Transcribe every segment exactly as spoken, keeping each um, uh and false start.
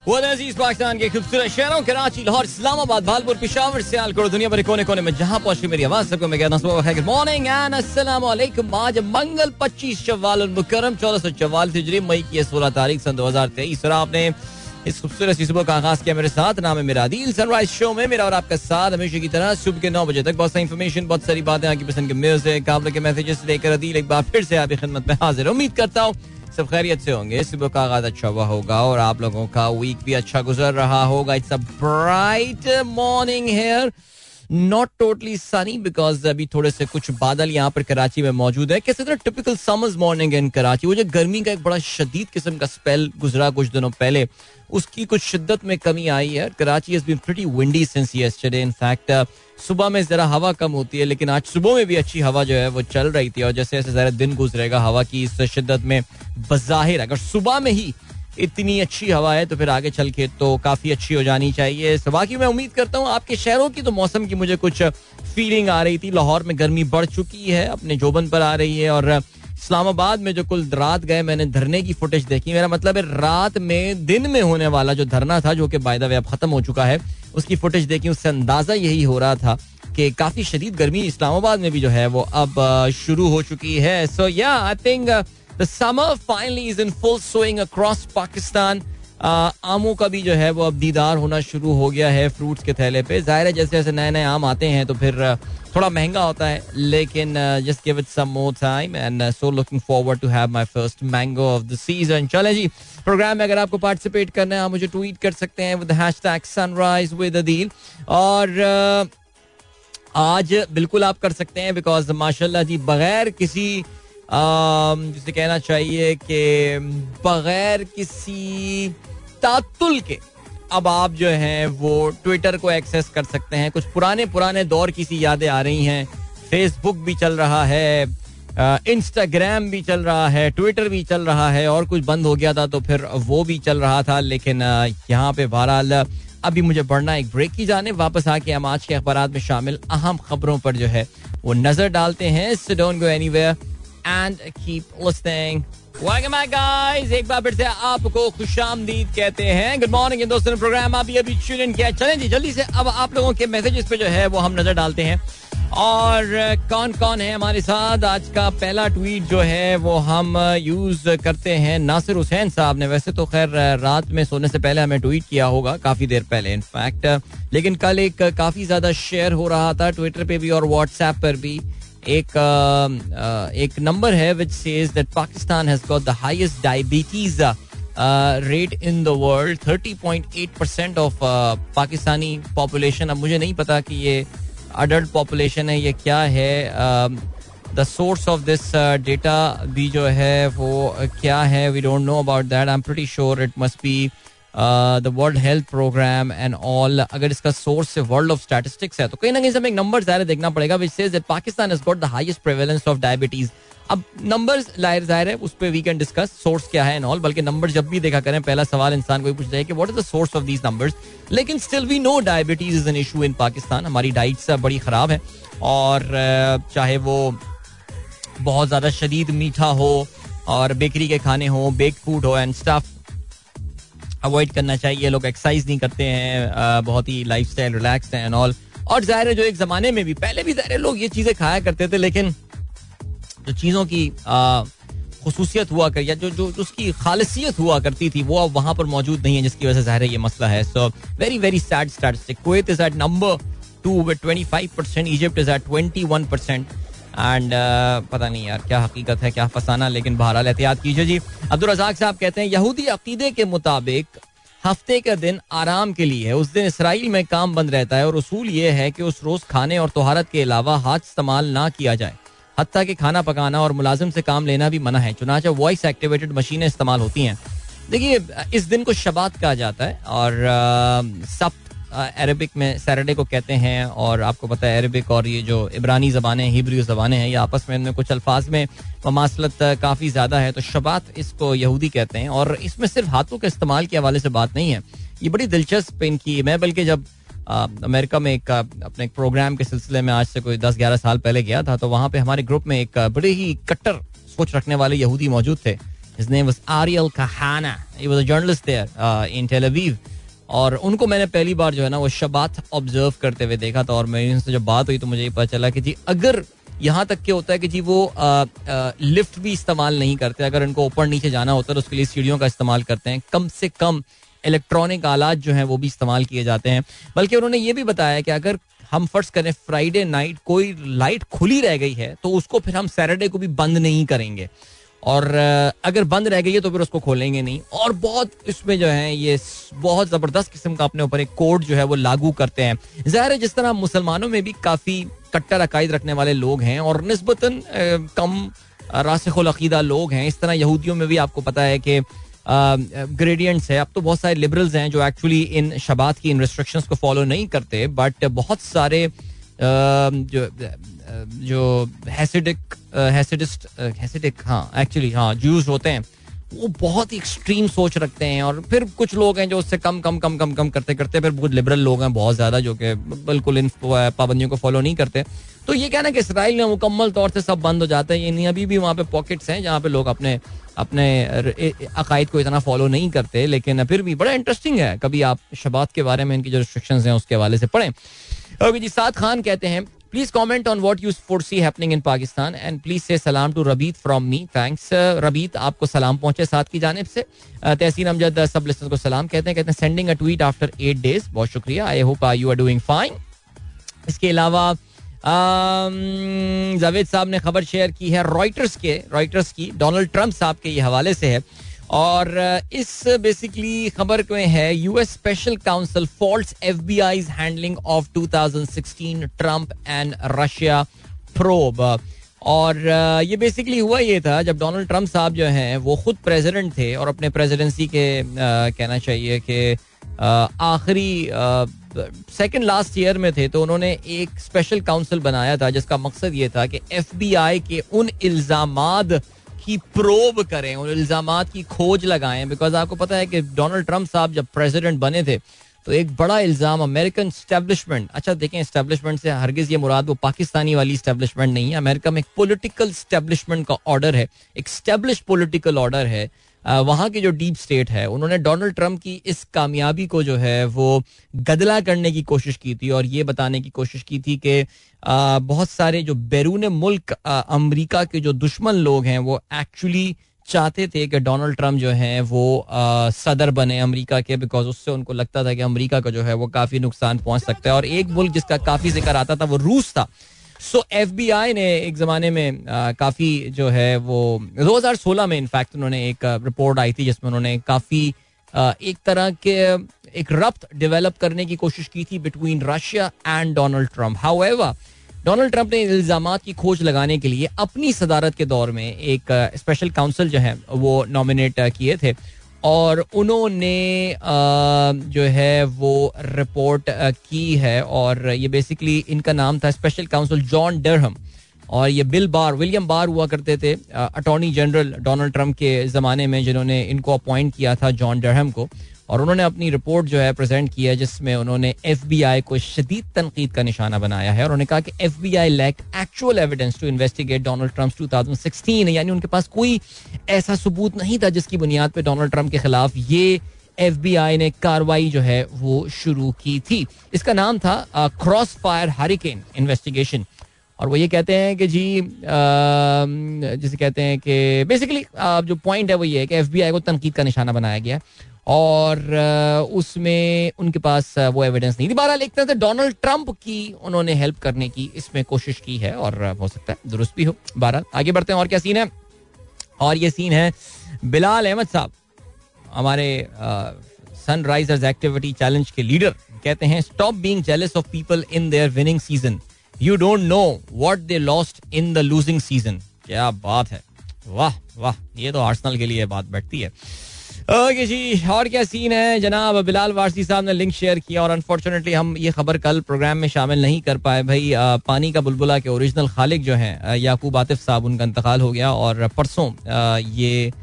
वो अजीज पाकिस्तान के खूबसूरत शहरों कराची, लाहौर, इस्लामाबाद, भालपुर, पेशावर, सियालकोट, दुनिया भर कोने कोने में जहां पहुंची मेरी आवाज सबको मैं कहता हूं गुड मॉर्निंग एंड अस्सलाम वालेकुम। आज मंगल पच्चीस शव्वाल मुकर्रम चौदह सौ चौवालीस हिजरी मई की सोलह तारीख सन दो हजार तेईस और आपने इस खूबसूरत सी सुबह का आगाज किया मेरे साथ। नाम है मेरा आदिल। सनराइज शो में मेरा और आपका साथ हमेशा की तरह सुबह के नौ बजे तक बहुत सारी इन्फॉर्मेशन, बहुत सारी बातें, आपकी पसंद के म्यूजिक, आप लोग के मैसेजेस लेकर आदिल एक बार फिर से आपकी खिदमत में हाजिर। उम्मीद करता हूँ सब खैरियत से होंगे, सुबह का आगाज अच्छा हुआ होगा और आप लोगों का वीक भी अच्छा गुजर रहा होगा। It's a bright morning here, not totally sunny because अभी थोड़े से कुछ बादल यहाँ पर कराची में मौजूद है। कैसे तरह typical summers morning in Karachi. वो जो गर्मी का एक बड़ा शदीद किस्म का स्पेल गुजरा कुछ दिनों पहले, उसकी कुछ शिद्दत में कमी आई है। Karachi has been pretty windy since yesterday. In fact सुबह में जरा हवा कम होती है, लेकिन आज सुबह में भी अच्छी हवा जो है वो चल रही थी और जैसे जैसे जरा दिन गुजरेगा हवा की इस शिद्दत में बज़ाहिर अगर सुबह में ही इतनी अच्छी हवा है तो फिर आगे चल के तो काफी अच्छी हो जानी चाहिए। बाकी मैं उम्मीद करता हूँ आपके शहरों की तो मौसम की मुझे कुछ फीलिंग आ रही थी। लाहौर में गर्मी बढ़ चुकी है, अपने जोबन पर आ रही है और इस्लामाबाद में जो कुल रात गए मैंने धरने की फुटेज देखी। मेरा मतलब है रात में दिन में होने वाला जो धरना था जो कि बाय द वे अब खत्म हो चुका है, उसकी फुटेज देखी, उससे अंदाजा यही हो रहा था कि काफी शदीद गर्मी इस्लामाबाद में भी जो है वो अब शुरू हो चुकी है। So yeah I think the summer finally is in full swing across Pakistan. आमों का भी जो है वो अब दीदार होना शुरू हो गया है फ्रूट्स के थैले पे। जाहिर है जैसे जैसे नए नए आम आते हैं तो फिर थोड़ा महंगा होता है, लेकिन just give it some more time and so looking forward to have my first mango of the season. चलें जी, प्रोग्राम में अगर आपको पार्टिसिपेट करना है आप मुझे ट्वीट कर सकते हैं with hashtag sunrise with Adeel और आज बिल्कुल आप कर सकते हैं बिकॉज माशाल्लाह जी बगैर किसी जिसे कहना चाहिए कि बगैर किसी तातुल के अब आप जो हैं वो ट्विटर को एक्सेस कर सकते हैं। कुछ पुराने पुराने दौर की सी यादें आ रही हैं। फेसबुक भी चल रहा है, इंस्टाग्राम भी चल रहा है, ट्विटर भी चल रहा है और कुछ बंद हो गया था तो फिर वो भी चल रहा था। लेकिन यहाँ पे बहरहाल अभी मुझे बढ़ना एक ब्रेक की जाने, वापस आके हम आज के अखबार में शामिल अहम खबरों पर जो है वो नजर डालते हैं। So don't go anywhere and keep listening. Welcome back guys, एक बार फिर से आपको खुशामदीद कहते हैं। गुड मॉर्निंग दोस्तों, प्रोग्राम अभी अभी ट्यून इन किया। चलें जी जल्दी से अब आप लोगों के मैसेजेस पे जो है वो हम नजर डालते हैं और कौन कौन है हमारे साथ। आज का पहला ट्वीट जो है वो हम यूज करते हैं नासिर हुसैन साहब ने। वैसे तो खैर रात में सोने से पहले हमें ट्वीट किया होगा काफी देर पहले इनफैक्ट, लेकिन कल एक काफी ज्यादा शेयर हो रहा था ट्विटर पे भी और व्हाट्सएप पर भी। एक एक नंबर है which says that Pakistan has got the highest diabetes rate in the world. Thirty point eight percent of Pakistani population, अब मुझे नहीं पता कि ये अडल्ट पॉपुलेशन है ये क्या है, the source of this data भी जो है वो क्या है, we don't know about that. I am pretty sure it must be the world health programme and all. अगर इसका सोर्स से वर्ल्ड ऑफ स्टैटिस्टिक्स है तो कहीं ना कहीं से हमें एक नंबर ज़ाहिर देखना पड़ेगा which says that Pakistan has got the highest prevalence of diabetes. अब नंबर्स लाहिर जाहिर है उस पर वी कैन डिस्कस सोर्स क्या है एंड ऑल, बल्कि नंबर जब भी देखा करें पहला सवाल इंसान को ही पूछना है कि what is the source of these numbers. लेकिन still we know diabetes is an issue in Pakistan. हमारी डाइट्स बड़ी ख़राब है और चाहे वो बहुत ज़्यादा शदीद मीठा हो और बेकरी के खाने हो, बेक्ड फूड हो एंड स्टफ, अवॉइड करना चाहिए। लोग एक्सरसाइज नहीं करते हैं, बहुत ही लाइफस्टाइल रिलैक्स्ड है एंड ऑल। और जाहिर है जो एक जमाने में भी पहले भी जाहिर है लोग ये चीजें खाया करते थे, लेकिन जो चीजों की खुसूसियत हुआ कर या जो जो उसकी खालिसियत हुआ करती थी वो अब वहां पर मौजूद नहीं है, जिसकी वजह से जाहिर है ये मसला है। So very very sad statistic. Kuwait is at number two with twenty five percent, Egypt is at twenty one percent and पता नहीं यार क्या हकीकत है क्या फसाना, लेकिन बहरहाल एहतियात कीजिए जी। अब्दुल रज़ाक साहब कहते हैं यहूदी अकीदे के मुताबिक हफ्ते का दिन आराम के लिए है, उस दिन इसराइल में काम बंद रहता है और उसूल ये है कि उस रोज खाने और तोहारत के अलावा हाथ इस्तेमाल ना किया जाए, हत्ता कि खाना पकाना और मुलाजिम से काम लेना भी मना है, चुनांचे वॉइस एक्टिवेटेड मशीनें इस्तेमाल होती हैं। देखिए इस दिन को शबात कहा जाता है और सब्त अरबिक में सैटरडे को कहते हैं और आपको पता है अरबिक और ये जो इब्रानी ज़बानें हिब्रू ज़बानें हैं ये आपस में इनमें कुछ अल्फाज में ममासलत काफ़ी ज़्यादा है, तो शबात इसको यहूदी कहते हैं। और इसमें सिर्फ हाथों के इस्तेमाल के हवाले से बात नहीं है, ये बड़ी दिलचस्प इनकी। मैं बल्कि जब अमेरिका में एक अपने एक प्रोग्राम के सिलसिले में आज से कोई दस ग्यारह साल पहले गया था तो वहाँ पे हमारे ग्रुप में एक बड़े ही कट्टर सोच रखने वाले यहूदी मौजूद थे His name was Ariel Kahana. He was a journalist there uh, in Tel Aviv. और उनको मैंने पहली बार जो है ना वो शबात ऑब्जर्व करते हुए देखा था. और मेरी उनसे जब बात हुई तो मुझे ये पता चला कि जी अगर यहाँ तक क्या होता है कि जी वो आ, आ, लिफ्ट भी इस्तेमाल नहीं करते. अगर इनको ऊपर नीचे जाना होता है तो उसके लिए सीढ़ियों का इस्तेमाल करते हैं. कम से कम इलेक्ट्रॉनिक आलात जो हैं वो भी इस्तेमाल किए जाते हैं. बल्कि उन्होंने ये भी बताया कि अगर हम फर्ज करें फ्राइडे नाइट कोई लाइट खुली रह गई है तो उसको फिर हम सैटरडे को भी बंद नहीं करेंगे. और अगर बंद रह गई है तो फिर उसको खोलेंगे नहीं. और बहुत इसमें जो है ये बहुत ज़बरदस्त किस्म का अपने ऊपर एक कोड जो है वो लागू करते हैं. ज़ाहिर है जिस तरह मुसलमानों में भी काफ़ी कट्टर अकायद रखने वाले लोग हैं और निस्बतन कम रासिखुल अकीदा लोग हैं, इस तरह यहूदियों में भी आपको पता है कि ग्रेडियंट्स है. अब तो बहुत सारे लिबरल्स हैं जो एक्चुअली इन शबात की इन रिस्ट्रिक्शंस को फॉलो नहीं करते. बट बहुत सारे जो जो हैसिडिक हैसिडिस्ट हैसिडिक हाँ एक्चुअली हाँ ज्यूज होते हैं वो बहुत ही एक्सट्रीम सोच रखते हैं. और फिर कुछ लोग हैं जो उससे कम कम कम कम कम करते करते फिर बहुत लिबरल लोग हैं बहुत ज़्यादा जो कि बिल्कुल इन पाबंदियों को फॉलो नहीं करते. तो ये कहना कि इसराइल में मुकम्मल तौर से सब बंद हो जाता है ये नहीं. अभी भी वहाँ पे पॉकेट्स हैं जहाँ पे लोग अपने अपने अकायद को इतना फॉलो नहीं करते. लेकिन फिर भी बड़ा इंटरेस्टिंग है. कभी आप शबात के बारे में इनकी जो रिस्ट्रिक्शंस हैं उसके हवाले से पढ़ें. ओके जी, साद खान कहते हैं please comment on what you foresee happening in Pakistan and please say सलाम to Rabeet from me. Thanks Rabeet, आपको सलाम पहुंचे साथ की जानिब से. तहसीन अमजद सब लिस्टर्स को सलाम कहते हैं. कहते हैं sending a tweet after eight days. बहुत शुक्रिया. I hope you are doing fine. इसके अलावा जावेद साहब ने खबर शेयर की है रॉयटर्स के रॉयटर्स की डोनाल्ड ट्रंप साहब के ये हवाले से है. और इस बेसिकली खबर में है US special counsel faults FBI's handling of twenty sixteen Trump and Russia probe. और ये बेसिकली हुआ ये था जब डोनाल्ड ट्रंप साहब जो हैं वो खुद प्रेसिडेंट थे और अपने प्रेसिडेंसी के कहना चाहिए कि आखिरी सेकंड लास्ट ईयर में थे तो उन्होंने एक स्पेशल काउंसिल बनाया था जिसका मकसद ये था कि एफबीआई के उन इल्जामात की प्रोब करें, उन इल्जामात की खोज लगाएं. बिकॉज आपको पता है कि डोनाल्ड ट्रंप साहब जब प्रेसिडेंट बने थे तो एक बड़ा इल्जाम अमेरिकन एस्टेब्लिशमेंट, अच्छा देखें एस्टेब्लिशमेंट से हरगिज ये मुराद वो पाकिस्तानी वाली एस्टेब्लिशमेंट नहीं है. अमेरिका में एक पॉलिटिकल एस्टेब्लिशमेंट का ऑर्डर है, एक एस्टेब्लिश पॉलिटिकल ऑर्डर है. वहाँ की जो डीप स्टेट है उन्होंने डोनाल्ड ट्रंप की इस कामयाबी को जो है वो गदला करने की कोशिश की थी और ये बताने की कोशिश की थी कि बहुत सारे जो बैरून मुल्क अमेरिका के जो दुश्मन लोग हैं वो एक्चुअली चाहते थे कि डोनाल्ड ट्रंप जो हैं वो आ, सदर बने अमेरिका के. बिकॉज उससे उनको लगता था कि अमेरिका को जो है वो काफ़ी नुकसान पहुंच सकता है. और एक मुल्क जिसका काफ़ी जिक्र आता था वो रूस था. सो एफबीआई ने एक ज़माने में काफ़ी जो है वो दो हज़ार सोलह में इनफैक्ट उन्होंने एक रिपोर्ट आई थी जिसमें उन्होंने काफ़ी एक तरह के एक रब्त डेवलप करने की कोशिश की थी between Russia and Donald Trump. However Donald Trump ने इल्जामात की खोज लगाने के लिए अपनी सदारत के दौर में एक स्पेशल काउंसिल जो है वो नॉमिनेट किए थे और उन्होंने जो है वो रिपोर्ट की है. और ये बेसिकली इनका नाम था स्पेशल काउंसिल जॉन डरहम. और ये बिल बार विलियम बार हुआ करते थे अटॉर्नी जनरल डोनाल्ड ट्रंप के ज़माने में जिन्होंने इनको अपॉइंट किया था जॉन डरहम को. और उन्होंने अपनी रिपोर्ट जो है प्रेजेंट की है जिसमें उन्होंने एफबीआई को शदीद तनकीद का निशाना बनाया है. और उन्होंने कहा कि FBI lack actual evidence to investigate Donald Trump twenty sixteen. यानी उनके पास कोई ऐसा सबूत नहीं था जिसकी बुनियाद पे डोनाल्ड ट्रंप के खिलाफ ये एफबीआई ने कार्रवाई जो है वो शुरू की थी. इसका नाम था क्रॉस फायर हरिकेन इन्वेस्टिगेशन. और वो ये कहते हैं कि जी जिसे कहते हैं कि बेसिकली जो पॉइंट है वो ये है कि एफबीआई को तनकीद का निशाना बनाया गया और उसमें उनके पास वो एविडेंस नहीं थी. बहरहाल एक तरह से डोनाल्ड ट्रंप की उन्होंने हेल्प करने की इसमें कोशिश की है और हो सकता है दुरुस्त भी हो. बहरहाल आगे बढ़ते हैं. और क्या सीन है? और ये सीन है बिलाल अहमद साहब, हमारे सनराइजर्स एक्टिविटी चैलेंज के लीडर. कहते हैं stop being jealous of people in their winning season. You don't know what they lost in the losing season. क्या बात है, वाह वाह, ये तो आर्सेनल के लिए बात बैठती है. ओके जी, और क्या सीन है जनाब? बिलाल वारसी साहब ने लिंक शेयर किया और अनफॉर्चुनेटली हम ये खबर कल प्रोग्राम में शामिल नहीं कर पाए. भाई आ, पानी का बुलबुला के ओरिजिनल खालिक जो हैं याकूब आतिफ साहब, उनका इंतकाल हो गया और परसों आ, ये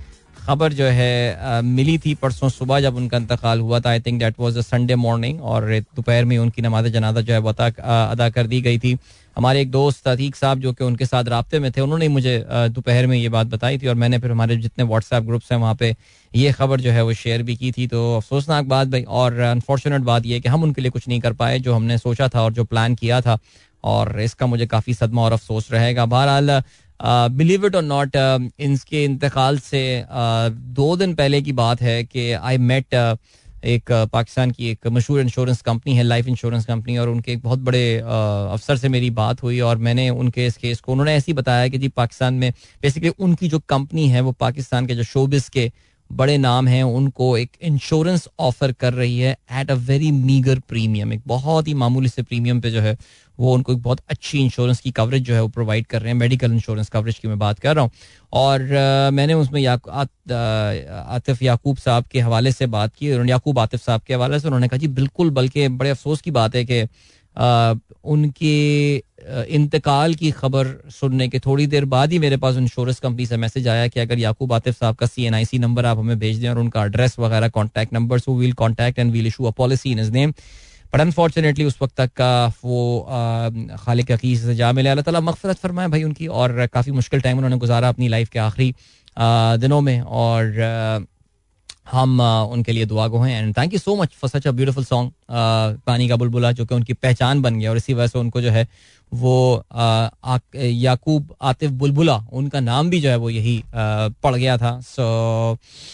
खबर जो है आ, मिली थी परसों सुबह जब उनका इंतकाल हुआ था. I think that was a Sunday morning और दोपहर में उनकी नमाज जनाजा जो है वो अदा अदा कर दी गई थी. हमारे एक दोस्त अतीक साहब जो कि उनके साथ राब्ते में थे, उन्होंने मुझे दोपहर में ये बात बताई थी और मैंने फिर हमारे जितने व्हाट्सएप ग्रुप्स हैं वहाँ पे ये खबर जो है वो शेयर भी की थी. तो अफसोसनाक बात भाई और अनफॉर्चुनेट बात ये है कि हम उनके लिए कुछ नहीं कर पाए जो हमने सोचा था और जो प्लान किया था, और इसका मुझे काफ़ी सदमा और अफसोस रहेगा. बहरहाल बिलीव इट और नॉट, इनके इंतकाल से uh, दो दिन पहले की बात है कि आई मेट uh, एक uh, पाकिस्तान की एक मशहूर इंश्योरेंस कंपनी है, लाइफ इंश्योरेंस कंपनी, और उनके एक बहुत बड़े uh, अफसर से मेरी बात हुई और मैंने उनके इस केस को, उन्होंने ऐसे ही बताया कि जी पाकिस्तान में बेसिकली उनकी जो कंपनी है वो पाकिस्तान के जो शोबिस के बड़े नाम हैं उनको एक इंश्योरेंस ऑफर कर रही है at a very meagre premium, एक बहुत ही मामूली से प्रीमियम पे जो है वो उनको एक बहुत अच्छी इंश्योरेंस की कवरेज जो है वो प्रोवाइड कर रहे हैं. मेडिकल इंश्योरेंस कवरेज की मैं बात कर रहा हूँ. और uh, मैंने उसमें याक, आत, आतिफ याकूब साहब के हवाले से बात की, याकूब आतिफ साहब के हवाले से. उन्होंने कहा जी बिल्कुल, बल्कि बड़े अफसोस की बात है कि uh, उनके इंतकाल की खबर सुनने के थोड़ी देर बाद ही मेरे पास इंश्योरेंस कंपनी से मैसेज आया कि अगर याकूब आतिफ साहब का सी एन आई सी नंबर आप हमें भेज दें और उनका एड्रेस वगैरह contact number, so we'll contact and we'll issue a policy in his name. But unfortunately उस वक्त तक का वो खालिक हकीस से जा मिले. अल्लाह ताला मग़फ़िरत फरमाए भाई उनकी, और काफ़ी मुश्किल टाइम उन्होंने गुजारा अपनी लाइफ के आखिरी दिनों में, और आ, हम आ, उनके लिए दुआ गो हैं. And thank you so much for such a beautiful song पानी का बुलबुला, जो कि उनकी पहचान बन गया और इसी वजह से उनको जो है वो याकूब आतिफ बुलबुला, उनका नाम भी जो है वो यही आ, पड़ गया था. सो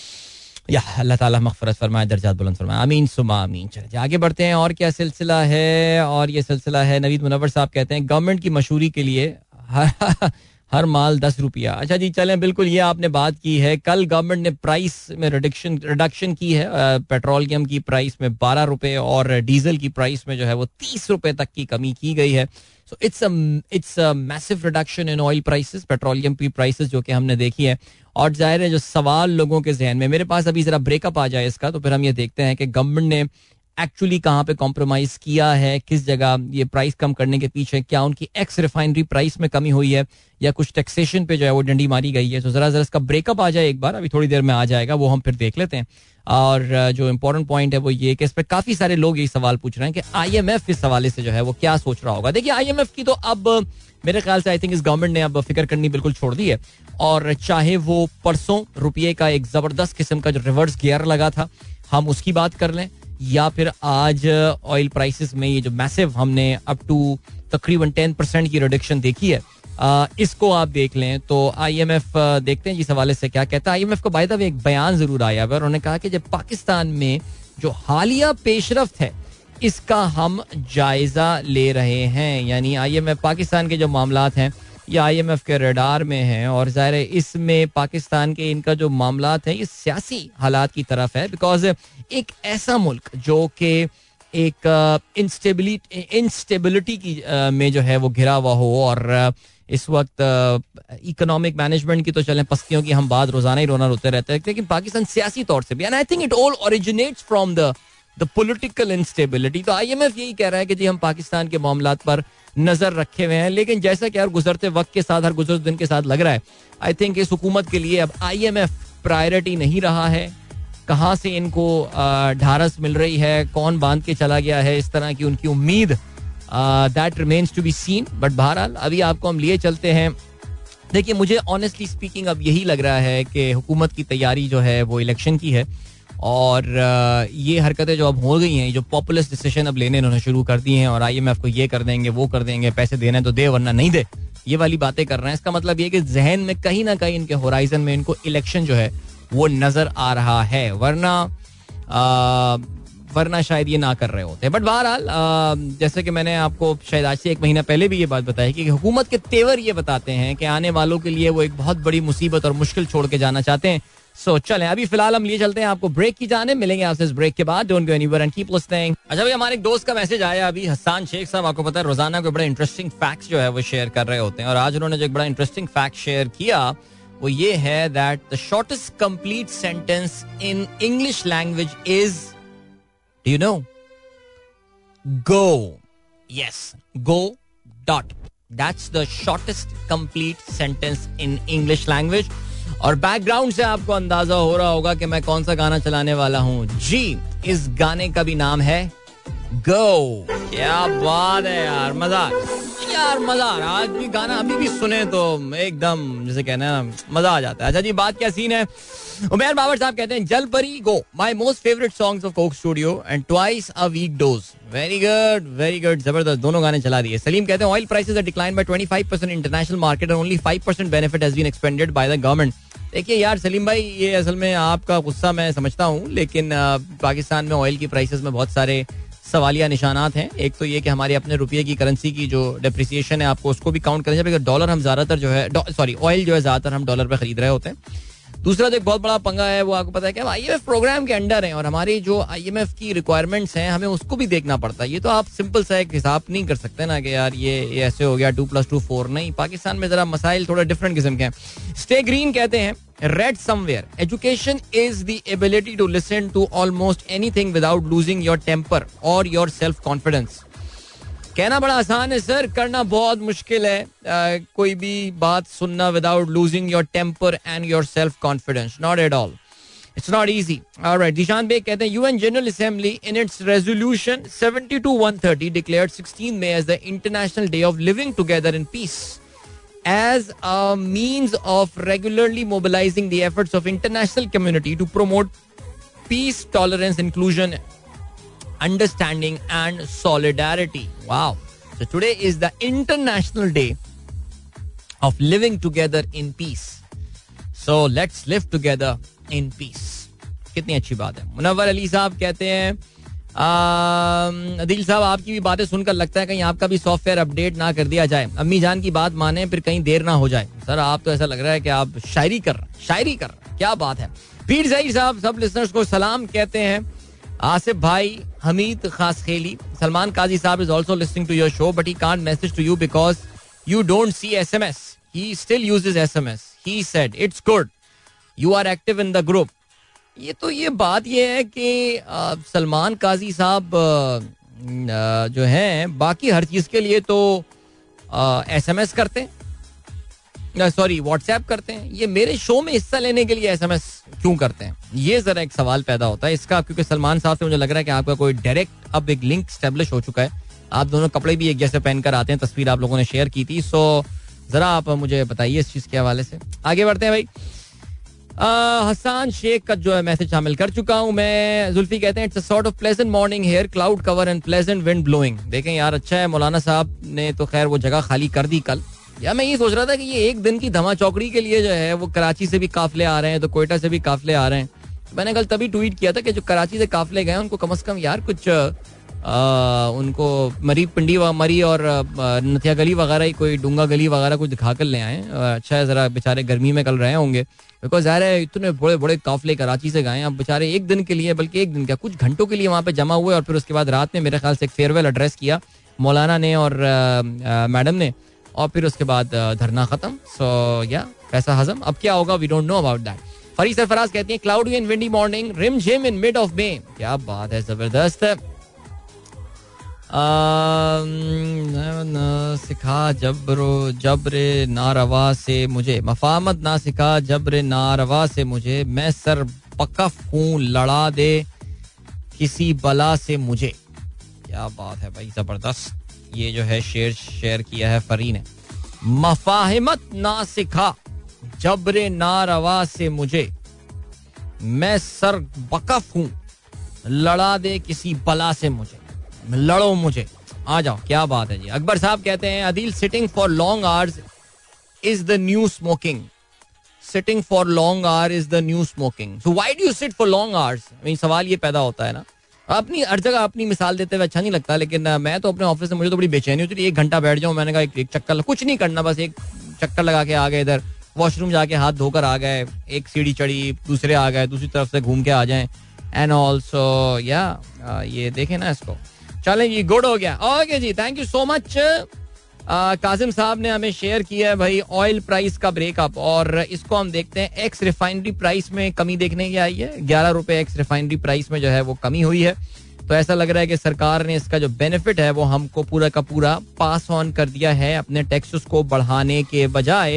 या अल्लाह ताला मग़फ़िरत फरमाए, दर्जात बुलंद फरमाए, आमीन सुमा आमीन. चलिए आगे बढ़ते हैं. और क्या सिलसिला है, और ये सिलसिला है नवीद मुनव्वर साहब कहते हैं गवर्नमेंट की मशहूरी के लिए हर, हर माल दस रुपया. अच्छा जी, चलें, बिल्कुल ये आपने बात की है. कल गवर्नमेंट ने प्राइस में रिडक्शन रिडक्शन की है. पेट्रोलियम की प्राइस में बारह रुपए और डीजल की प्राइस में जो है वो तीस रुपए तक की कमी की गई है. So it's it's a massive reduction in oil prices, petroleum की प्राइसेस जो कि हमने देखी है. और जाहिर है जो सवाल लोगों के जहन में, मेरे पास अभी जरा ब्रेकअप आ जाए इसका, तो फिर हम ये देखते हैं कि गवर्नमेंट ने एक्चुअली कहाँ पे कॉम्प्रोमाइज किया है, किस जगह ये प्राइस कम करने के पीछे, क्या उनकी एक्स रिफाइनरी प्राइस में कमी हुई है या कुछ टैक्सेशन पे जो है वो डंडी मारी गई है. तो जरा जरा इसका ब्रेकअप आ जाए एक बार, अभी थोड़ी देर में आ जाएगा, वो हम फिर देख लेते हैं. और जो इम्पोर्टेंट पॉइंट है वो ये कि इस पर काफी सारे लोग यही सवाल पूछ रहे हैं कि आईएमएफ इस हवाले से जो है वो क्या सोच रहा होगा. देखिए आईएमएफ की तो अब मेरे ख्याल से आई थिंक इस गवर्नमेंट ने अब फिक्र करनी बिल्कुल छोड़ दी है. और चाहे वो परसों रुपये का एक जबरदस्त किस्म का जो रिवर्स गियर लगा था हम उसकी बात कर लें, या फिर आज ऑयल प्राइसेस में ये जो मैसिव हमने अप टू तकरीबन टेन परसेंट की रिडक्शन देखी है, आ, इसको आप देख लें. तो आईएमएफ देखते हैं जिस हवाले से क्या कहता है. आईएमएफ को बाय द वे एक बयान जरूर आया है और उन्होंने कहा कि जब पाकिस्तान में जो हालिया पेशरफ्त है इसका हम जायजा ले रहे हैं. यानी आईएमएफ पाकिस्तान के जो मामलात हैं ये आईएमएफ के रडार में हैं, और ज़ाहिर है इसमें पाकिस्तान के इनका जो मामलात हैं ये सियासी हालात की तरफ है. बिकॉज एक ऐसा मुल्क जो कि एक इंस्टेबिलिटी इंस्टेबिलिटी की में जो है वो घिरा हुआ हो, और इस वक्त इकोनॉमिक मैनेजमेंट की तो चलें पस्तियों की हम बात रोजाना ही रोना रोते रहते हैं, लेकिन पाकिस्तान सियासी तौर से भी, and I think it all originates from the the political instability. तो आईएमएफ यही कह रहा है कि जी हम पाकिस्तान के मामलात पर नजर रखे हुए हैं, लेकिन जैसा कि यार गुजरते वक्त के साथ, हर गुजरते दिन के साथ लग रहा है, आई थिंक इस हुकूमत के लिए अब आईएमएफ प्रायोरिटी नहीं रहा है. कहाँ से इनको ढारस मिल रही है, कौन बांध के चला गया है, इस तरह की उनकी उम्मीद, that remains to be seen. But बहरहाल अभी आपको हम लिए चलते हैं. देखिए मुझे ऑनेस्टली स्पीकिंग अब यही लग रहा है कि हुकूमत की तैयारी जो है वो इलेक्शन की है, और ये हरकतें जो अब हो गई हैं, जो पॉपुलिस्ट डिसीजन अब लेने इन्होंने शुरू कर दिए हैं, और आईएमएफ को ये कर देंगे वो कर देंगे, पैसे देने तो दे वरना नहीं दे, ये वाली बातें कर रहे हैं. इसका मतलब ये कि जहन में कहीं ना कहीं इनके होराइजन में इनको इलेक्शन जो है वो नजर आ रहा है, वरना आ, वरना शायद ये ना कर रहे होते. बट बहरहाल जैसे कि मैंने आपको शायद आज से एक महीना पहले भी ये बात बताई कि हुकूमत के तेवर ये बताते हैं कि आने वालों के लिए वो एक बहुत बड़ी मुसीबत और मुश्किल छोड़ के जाना चाहते हैं. सो so, चलें अभी फिलहाल हम लिए चलते हैं आपको ब्रेक की जाने. मिलेंगे आपसे इस ब्रेक के बाद. Don't go anywhere and keep listening. अच्छा भाई, हमारे एक दोस्त का मैसेज आया अभी, हसन शेख साहब. आपको पता है रोजाना कोई बड़ा इंटरेस्टिंग फैक्ट्स जो है वो शेयर कर रहे होते हैं, और आज उन्होंने जो एक बड़ा इंटरेस्टिंग फैक्ट शेयर किया वो ये है that the shortest complete sentence in English language is, do you know, go. Yes, go dot. That's the shortest complete sentence in English language. और बैकग्राउंड से आपको अंदाजा हो रहा होगा कि मैं कौन सा गाना चलाने वाला हूँ. जी, इस गाने का भी नाम है गो. क्या बात है यार, मजा यार मजा आ रहा. आज भी गाना अभी भी सुने तो एकदम जैसे कहना है मजा आ जाता है. अच्छा जी, बात क्या सीन है. उमर बाबर साहब कहते हैं Jal Pari go, my most favourite songs of Coke Studio and twice a week dose. Very good, very good, जबरदस्त, दोनों गाने चला दिए. सलीम कहते हैं oil prices are decline by twenty-five percent international market and only five percent benefit has been expended by the government. देखिए यार सलीम भाई, ये असल में आपका गुस्सा मैं समझता हूँ, लेकिन पाकिस्तान में ऑयल की प्राइसेस में बहुत सारे सवालिया निशानात हैं. एक तो ये कि हमारे अपने रुपये की करेंसी की जो डेप्रिसिएशन है, आपको उसको भी काउंट करना चाहिए. डॉलर हम ज्यादातर जो है, सॉरी ऑयल जो है ज्यादातर हम डॉलर पे खरीद रहे होते हैं. दूसरा जो एक बहुत बड़ा पंगा है वो आपको पता है कि आईएमएफ प्रोग्राम के अंडर है और हमारी जो आईएमएफ की रिक्वायरमेंट्स हैं हमें उसको भी देखना पड़ता है. ये तो आप सिंपल सा एक हिसाब नहीं कर सकते ना कि यार ये, ये ऐसे हो गया टू प्लस टू फोर. नहीं, पाकिस्तान में जरा मसाइल थोड़ा डिफरेंट किस्म के हैं. स्टे ग्रीन कहते हैं read somewhere education is the ability to listen to almost anything without losing your temper or your self confidence. कहना बड़ा आसान है सर, करना बहुत मुश्किल है. uh, कोई भी बात सुनना without losing your temper and your self confidence. Not at all. It's not easy. All right. Dishan Bey कहते हैं U N General Assembly in its resolution seventy-two one thirty declared sixteenth May as the International Day of Living Together in Peace as a means of regularly mobilizing the efforts of international community to promote peace, tolerance, inclusion, understanding and solidarity. Wow. So today is the International Day of Living Together in Peace. So let's live together in peace. कितनी अच्छी बात है. मुनव्वर अली साहब कहते हैं अदील साहब, आपकी भी बातें सुनकर लगता है कहीं आपका भी सॉफ्टवेयर अपडेट ना कर दिया जाए. अम्मी जान की बात माने फिर कहीं देर ना हो जाए. सर आप तो ऐसा लग रहा है कि आप शायरी कर रहे हैं, शायरी कर रहे हैं. क्या बात है. पीर ज़हीर साहब सब लिसनर्स को सलाम कहते हैं. आसिफ भाई, हमीद खास खेली, सलमान काजी साहब is also listening to your show but he can't message to you because you don't see S M S. He still uses S M S. He said it's good you are active in the group. ये तो ये बात ये है कि सलमान काजी साहब जो हैं बाकी हर चीज़ के लिए तो एसएमएस करते हैं, सॉरी व्हाट्सएप करते हैं. ये मेरे शो में हिस्सा लेने के लिए एसएमएस क्यों करते हैं, ये ज़रा एक सवाल पैदा होता है इसका. क्योंकि सलमान साहब से मुझे लग रहा है कि आपका कोई डायरेक्ट अब एक लिंक स्टेब्लिश हो चुका है. आप दोनों कपड़े भी एक जैसे पहनकर आते हैं, तस्वीर आप लोगों ने शेयर की थी. सो ज़रा आप मुझे बताइए इस चीज़ के हवाले से. आगे बढ़ते हैं भाई. हसन शेख का जो है मैसेज शामिल कर चुका हूं मैं. जुल्फी कहते हैं it's a sort of pleasant morning here, cloud cover and pleasant wind blowing. देखें यार अच्छा है, मौलाना साहब ने तो खैर वो जगह खाली कर दी कल. या मैं ये सोच रहा था कि ये एक दिन की धमा चौकड़ी के लिए जो है वो कराची से भी काफले आ रहे हैं, तो कोयटा से भी काफले आ रहे हैं. मैंने कल तभी ट्वीट किया था कि जो कराची से काफले गए उनको कम से कम यार कुछ आ, उनको मरी पिंडी व मरी और नथिया गली वगैरह, कोई डूंगा गली वगैरह कुछ दिखा कर ले आए. अच्छा है, जरा बेचारे गर्मी में कल रहे होंगे बिकॉज यार इतने बड़े बड़े काफले कराची से गए अब बेचारे एक दिन के लिए, बल्कि एक दिन क्या कुछ घंटों के लिए वहाँ पे जमा हुए और फिर उसके बाद रात में मेरे ख्याल से एक फेयरवेल एड्रेस किया मौलाना ने और मैडम ने और फिर उसके बाद धरना खत्म. सो या पैसा हजम. अब क्या होगा we don't know about that. Farid Sarfaraz कहती हैं क्लाउडी एंड विंडी मॉर्निंग, रिम झिम इन मिड ऑफ मे. क्या बात है, जबरदस्त. न सिखा जबरो जबरे नारवा से मुझे, मफामत ना सिखा जबरे नारवा से मुझे, मैं सर बकफ हूँ लड़ा दे किसी बला से मुझे. क्या बात है भाई, जबरदस्त. ये जो है शेर शेयर किया है फरी ने. मफाहिमत ना सिखा जबरे नारवा से मुझे, मैं सर बकफ हूँ लड़ा दे किसी बला से मुझे, लड़ो मुझे, आ जाओ. क्या बात है जी. अकबर साहब कहते हैं Adeel sitting for long hours is the new smoking. Sitting for long hour is the new smoking. So why do you sit for long hours. सवाल ये पैदा होता है ना. अपनी हर जगह अपनी मिसाल देते हुए अच्छा नहीं लगता, लेकिन मैं तो अपने ऑफिस में मुझे तो बड़ी बेचैनी होती है. एक घंटा बैठ जाऊं, मैंने कहा एक, एक चक्कर, कुछ नहीं करना, बस एक चक्कर लगा के आ गए, इधर वॉशरूम जाके हाथ धोकर आ गए, एक सीढ़ी चढ़ी, दूसरे आ गए, दूसरी तरफ से घूम के आ जाएं. एंड ऑल्सो या ये देखें ना इसको. चलें जी, गुड हो गया. ओके जी, thank you so much. Qasim साहब ने हमें शेयर किया है भाई ऑयल प्राइस का ब्रेकअप, और इसको हम देखते हैं. एक्स रिफाइनरी प्राइस में कमी देखने की आई है. ग्यारह रुपए एक्स रिफाइनरी प्राइस में जो है वो कमी हुई है. तो ऐसा लग रहा है कि सरकार ने इसका जो बेनिफिट है वो हमको पूरा का पूरा पास ऑन कर दिया है. अपने टैक्सेस को बढ़ाने के बजाय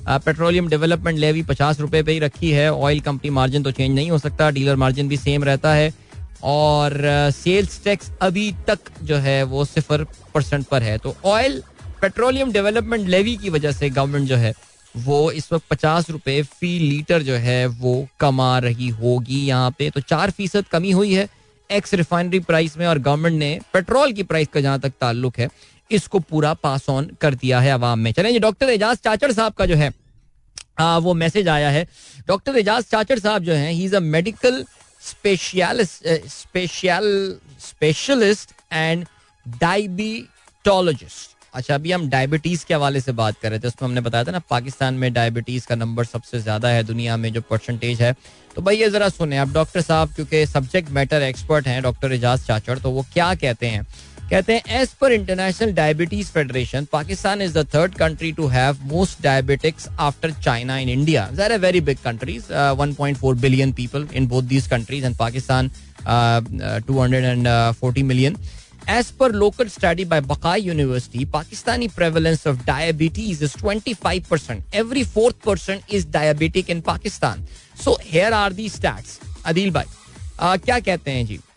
पेट्रोलियम डेवलपमेंट लेवी पचास रुपए पे ही रखी है. ऑयल कंपनी मार्जिन तो चेंज नहीं हो सकता, डीलर मार्जिन भी सेम रहता है. और सेल्स टैक्स अभी तक जो है वो सिफर परसेंट पर है. तो ऑयल पेट्रोलियम डेवलपमेंट लेवी की वजह से गवर्नमेंट जो है वो इस वक्त पचास रुपए फी लीटर जो है वो कमा रही होगी यहाँ पे. तो चार फीसद कमी हुई है एक्स रिफाइनरी प्राइस में. और गवर्नमेंट ने पेट्रोल की प्राइस का जहां तक ताल्लुक है इसको पूरा पास ऑन कर दिया है अवाम में. चलें जी, डॉक्टर एजाज चाचड़ साहब का जो है आ, वो मैसेज आया है. डॉक्टर एजाज चाचड़ साहब जो है he is a medical specialist special specialist and diabetologist. अच्छा, अभी हम डायबिटीज के हवाले से बात कर रहे थे. उसमें हमने बताया था ना पाकिस्तान में डायबिटीज का नंबर सबसे ज्यादा है दुनिया में, जो परसेंटेज है. तो भाई ये जरा सुने आप डॉक्टर साहब, क्योंकि सब्जेक्ट मैटर एक्सपर्ट हैं डॉक्टर एजाज चाचड़. तो वो क्या कहते हैं, कहते हैं as per International Diabetes Federation Pakistan is the third country to have most diabetics after China in India. There are very big countries, one point four billion people in both these countries and Pakistan two hundred forty million. As per local study by Buckeye University, Pakistani prevalence of diabetes is twenty-five percent. Every fourth person is diabetic in Pakistan. So here are the stats. Adil bhai, uh, क्या कहते हैं जी?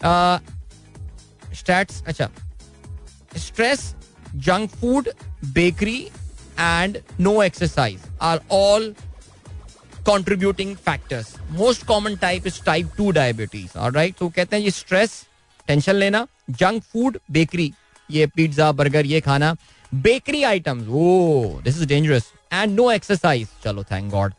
uh, stats, अच्छा, stress, junk food, bakery and no exercise are all contributing factors. Most common type is type two diabetes. All right, तो कहते हैं जी stress, tension लेना, junk food, bakery, ये पिज्जा बर्गर ये खाना, bakery items, oh this is dangerous, and no exercise. चलो thank God.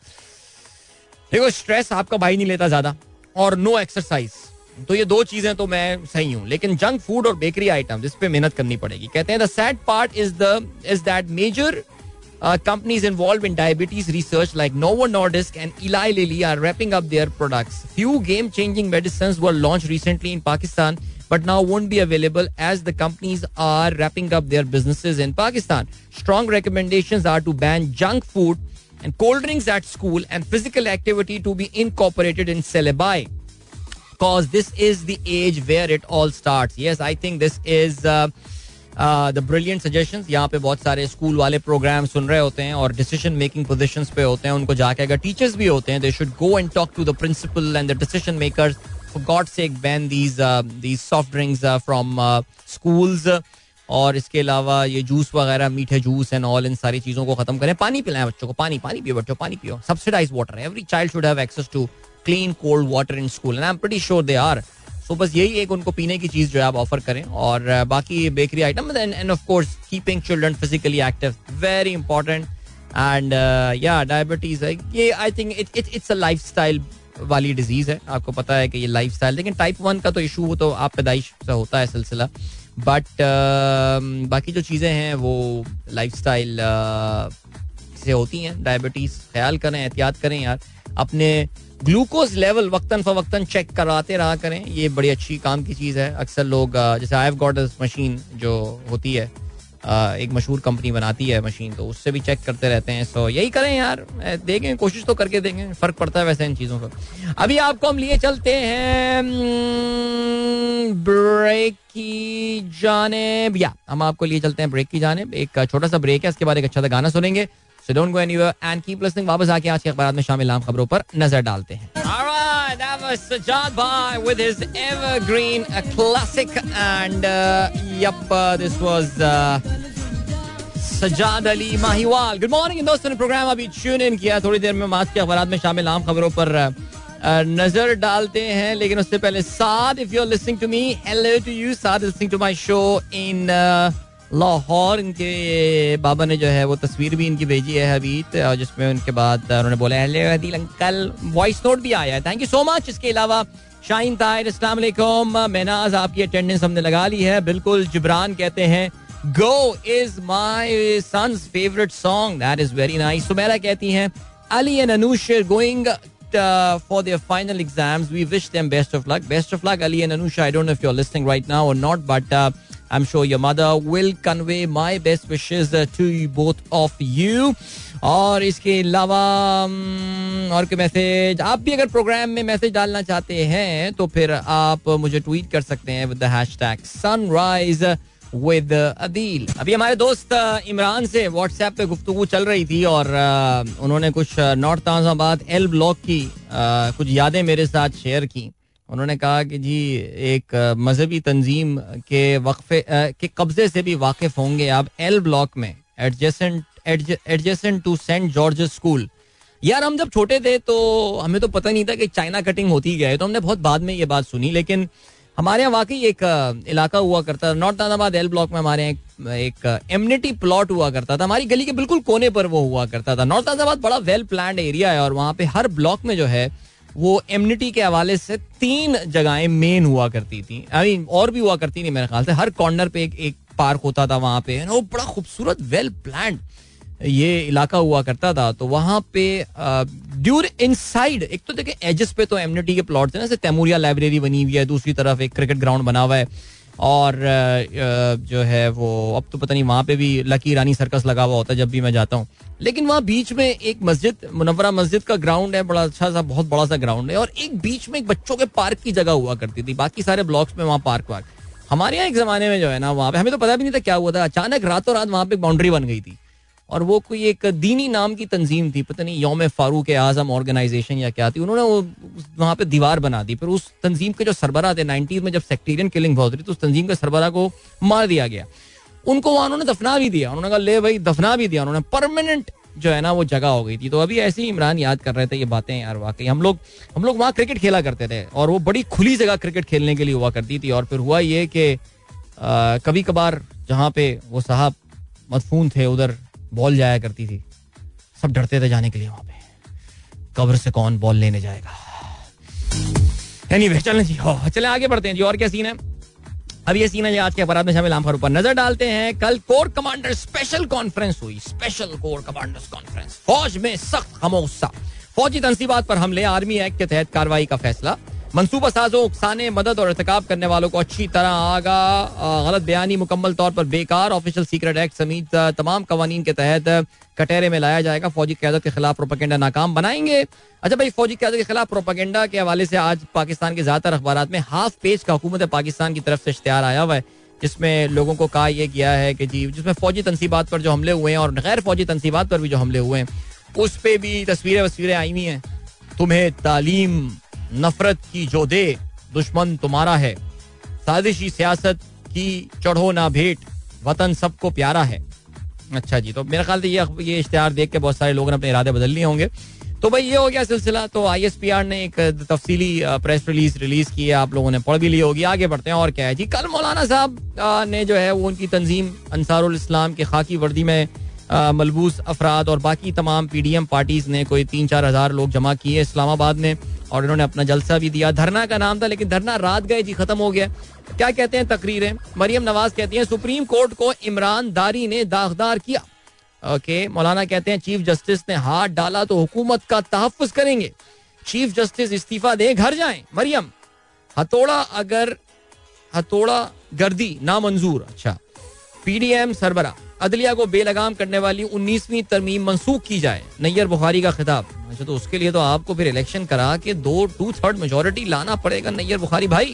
देखो स्ट्रेस आपका भाई नहीं लेता ज्यादा, और नो एक्सरसाइज, तो ये दो चीजें तो मैं सही हूं. लेकिन जंक फूड और बेकरी आइटम्स, इस पे मेहनत करनी पड़ेगी. कहते हैं the sad part is the is that major Uh, companies involved in diabetes research like Novo Nordisk and Eli Lilly are wrapping up their products. Few game-changing medicines were launched recently in Pakistan, but now won't be available as the companies are wrapping up their businesses in Pakistan. Strong recommendations are to ban junk food and cold drinks at school and physical activity to be incorporated in syllabi. Because this is the age where it all starts. Yes, I think this is... Uh, the brilliant suggestions. यहाँ पे बहुत सारे school वाले programme सुन रहे होते हैं और decision making positions पे होते हैं. उनको जाके अगर टीचर्स भी होते हैं, they should go and talk to the principal and the decision makers. For God sake ban these these soft drinks from schools. और इसके अलावा ये जूस वगैरह, मीठे जूस एंड ऑल, इन सारी चीज़ों को खत्म करें. पानी पिलाएं बच्चों को, पानी पानी पियो बच्चों, पानी पियो. Subsidise water, every child should have access to clean cold water in school and I am pretty sure they are. तो बस यही एक उनको पीने की चीज जो है आप ऑफर करें. और बाकी bakery item and of course keeping children physically active, very important. And या डायबिटीज है ये, I think it it's a lifestyle वाली डिजीज है. आपको पता है कि ये लाइफस्टाइल, लेकिन टाइप वन का तो इशू वो तो आप पैदाइश से होता है सिलसिला. बट uh, बाकी जो चीज़ें हैं वो लाइफस्टाइल uh, से होती हैं. डायबिटीज ख्याल करें, एहतियात करें यार. अपने ग्लूकोज लेवल वक्तन फवक्तन चेक कराते रहा करें. ये बड़ी अच्छी काम की चीज़ है. अक्सर लोग जैसे I have got a machine जो होती है, एक मशहूर कंपनी बनाती है मशीन, तो उससे भी चेक करते रहते हैं. सो यही करें यार, देखें, कोशिश तो करके देखें, फर्क पड़ता है वैसे इन चीज़ों का. अभी आपको हम लिए चलते हैं ब्रेक की जानिब. या हम आपको लिए चलते हैं ब्रेक की जानिब. एक छोटा सा ब्रेक है, इसके बाद एक अच्छा सा गाना सुनेंगे. So don't go anywhere and keep listening. वापस आके आज के अखबार में शामिल आम खबरों पर नजर डालते हैं. Alright, that was Sajjad Bhai with his evergreen a classic and uh, yep, uh, this was uh, Sajjad Ali Mahiwal. Good morning दोस्तों ने प्रोग्राम अभी ट्यून इन किया. थोड़ी देर में आज के अखबार में शामिल आम खबरों पर uh, नजर डालते हैं. लेकिन उससे पहले साद, if you're listening to me, hello to you. Saad listening to my show in uh, Lahore. इनके बाबा ने जो है वो तस्वीर भी इनकी भेजी है अभी, जिसमें उनके बाद उन्होंने बोला hello Adeel uncle. Voice note भी आया है, थैंक यू सो मच. इसके अलावा शाहीन ताहिर, अस्सलाम वालेकुम. मेनाज, आपकी अटेंडेंस हमने लगा ली है. बिल्कुल. जिब्रान कहते हैं go is my son's favourite song, that is very nice. Sumera कहती हैं Ali and Anush going for their final exams, we wish them best of luck. Best of luck Ali and Anush. I don't know if you are listening right now or not, but I'm sure your mother will convey my best wishes to both of you. और इसके अलावा और के message, आप भी अगर programme में message डालना चाहते हैं तो फिर आप मुझे ट्वीट कर सकते हैं with the hashtag sunrise with Adeel. अभी हमारे दोस्त इमरान से व्हाट्सएप पे गुफ्तगू चल रही थी और उन्होंने कुछ नॉर्थ ताज़ाबाद एल ब्लॉक की कुछ यादें मेरे साथ शेयर की। उन्होंने कहा कि जी एक मजहबी तंजीम के वक्फे के कब्जे से भी वाकिफ होंगे आप, एल ब्लॉक में adjacent adjacent to Saint George school. यार हम जब छोटे थे तो हमें तो पता नहीं था कि चाइना कटिंग होती क्या है, तो हमने बहुत बाद में ये बात सुनी। लेकिन हमारे यहाँ वाकई एक इलाका हुआ करता था नॉर्थ ताज़ाबाद एल ब्लॉक में, हमारे यहाँ एक एमनिटी प्लॉट हुआ करता था, हमारी गली के बिल्कुल कोने पर वो हुआ करता था। नॉर्थ ताज़ाबाद बड़ा वेल प्लान्ड एरिया है और वहाँ पे हर ब्लॉक में जो है वो एमनिटी के हवाले से तीन जगहें मेन हुआ करती थी। आई मीन और भी हुआ करती थी मेरे ख्याल से, हर कॉर्नर पे एक एक पार्क होता था वहाँ पे, वो बड़ा खूबसूरत वेल प्लान्ड ये इलाका हुआ करता था। तो वहाँ पे ड्यूर इनसाइड एक तो देखें एजेस पे तो एमनिटी के प्लॉट्स हैं, जैसे तैमूरिया लाइब्रेरी बनी हुई है, दूसरी तरफ एक क्रिकेट ग्राउंड बना हुआ है और जो है वो अब तो पता नहीं वहाँ पे भी लकी रानी सर्कस लगा हुआ होता है जब भी मैं जाता हूँ। लेकिन वहाँ बीच में एक मस्जिद, मुनव्वरा मस्जिद का ग्राउंड है, बड़ा अच्छा सा बहुत बड़ा सा ग्राउंड है और एक बीच में एक बच्चों के पार्क की जगह हुआ करती थी। बाकी सारे ब्लॉक्स में वहाँ पार्क वार्क, हमारे यहाँ एक जमाने में जो है ना वहाँ पे हमें तो पता भी नहीं था क्या हुआ था, अचानक रातों रात वहाँ पे बाउंड्री बन गई थी और वो कोई एक दीनी नाम की तंजीम थी, पता नहीं यौम फारूक आजम ऑर्गेनाइजेशन या क्या थी, उन्होंने वो वहाँ पे दीवार बना दी। फिर उस तंजीम के जो सरबराह थे नाइनटीज में जब सेक्टेरियन किलिंग बहुत रही तो उस तंजीम के सरबराह को मार दिया गया, उनको वहाँ उन्होंने दफना भी दिया, उन्होंने कहा ले भाई दफना भी दिया, उन्होंने परमानेंट जो है ना वो जगह हो गई थी। तो अभी ऐसे ही इमरान याद कर रहे थे ये बातें यार, वाकई हम लोग हम लोग वहाँ क्रिकेट खेला करते थे और वो बड़ी खुली जगह क्रिकेट खेलने के लिए हुआ करती थी। और फिर हुआ ये कि कभी कभार जहाँ पे वो साहब मदफून थे उधर बॉल जाया करती थी, सब डरते थे जाने के लिए वहां पे, कब्र से कौन बॉल लेने जाएगा। एनीवे चलें जी, हो चलें आगे बढ़ते हैं जी। और क्या सीन है? अब ये सीन है आज के अखबार में शामिल आम खबरों पर नजर डालते हैं। कल कोर कमांडर स्पेशल कॉन्फ्रेंस हुई, स्पेशल कोर कमांडर्स कॉन्फ्रेंस। फौज में सख्त खामोशा, फौजी तंसीबात पर हमले, आर्मी एक्ट के तहत कार्रवाई का फैसला, मंसूबा साजों, उकसाने, मदद और इर्तिकाब करने वालों को अच्छी तरह आगा, गलत बयानी मुकम्मल तौर पर बेकार, ऑफिशियल सीक्रेट एक्ट समेत तमाम कवानीन के तहत कटहरे में लाया जाएगा, फौजी क़यादत के खिलाफ प्रोपेगेंडा नाकाम बनाएंगे। अच्छा भाई, फौजी क़यादत के खिलाफ प्रोपेगेंडा के हवाले से आज पाकिस्तान के ज़्यादातर अखबारात में हाफ पेज का हुकूमत पाकिस्तान की तरफ से इश्तिहार आया हुआ है, जिसमें लोगों को कहा यह गया है कि जी जिसमें फौजी तंसीबात पर जो हमले हुए हैं और गैर फौजी तंसीबात पर भी जो हमले हुए हैं उस पर भी तस्वीरें वस्वीरें आई हुई हैं। तुम्हें तालीम नफरत की जो दे, दुश्मन तुम्हारा है, साजिशी सियासत की चढ़ो ना भेंट, वतन सबको प्यारा है। अच्छा जी, तो मेरे ख्याल से ये ये इश्तिहार देख के बहुत सारे लोगों ने अपने इरादे बदल लिए होंगे। तो भाई ये हो गया सिलसिला। तो आई एस पी आर ने एक तफसीली प्रेस रिलीज रिलीज की है, आप लोगों ने पढ़ भी ली होगी। आगे बढ़ते हैं। और क्या है जी, कल मौलाना साहब ने जो है वो उनकी तंजीम अंसारुल इस्लाम के खाकी वर्दी में मलबूस अफराद और बाकी तमाम पी डी एम पार्टीज ने कोई तीन चार हजार लोग जमा किए इस्लामाबाद में और इन्होंने अपना जलसा भी दिया। धरना का नाम था लेकिन धरना रात गए जी, खत्म हो गया। क्या कहते हैं तकरीरें? मरियम नवाज कहती हैं सुप्रीम कोर्ट को इमरान दारी ने दागदार किया। ओके, मौलाना कहते हैं चीफ जस्टिस ने हाथ डाला तो हुकूमत का तहफ्फुज करेंगे, चीफ जस्टिस इस्तीफा दे घर जाएं। मरियम, हथौड़ा अगर हथौड़ा गर्दी नामंजूर। अच्छा, पीडीएम सरबरा, अदलिया को बेलगाम करने वाली उन्नीसवीं तरमीम मंसूख की जाए, नैयर बुखारी का खिताब। अच्छा, तो उसके लिए तो आपको फिर इलेक्शन करा के दो टू थर्ड मेजोरिटी लाना पड़ेगा नैयर बुखारी भाई।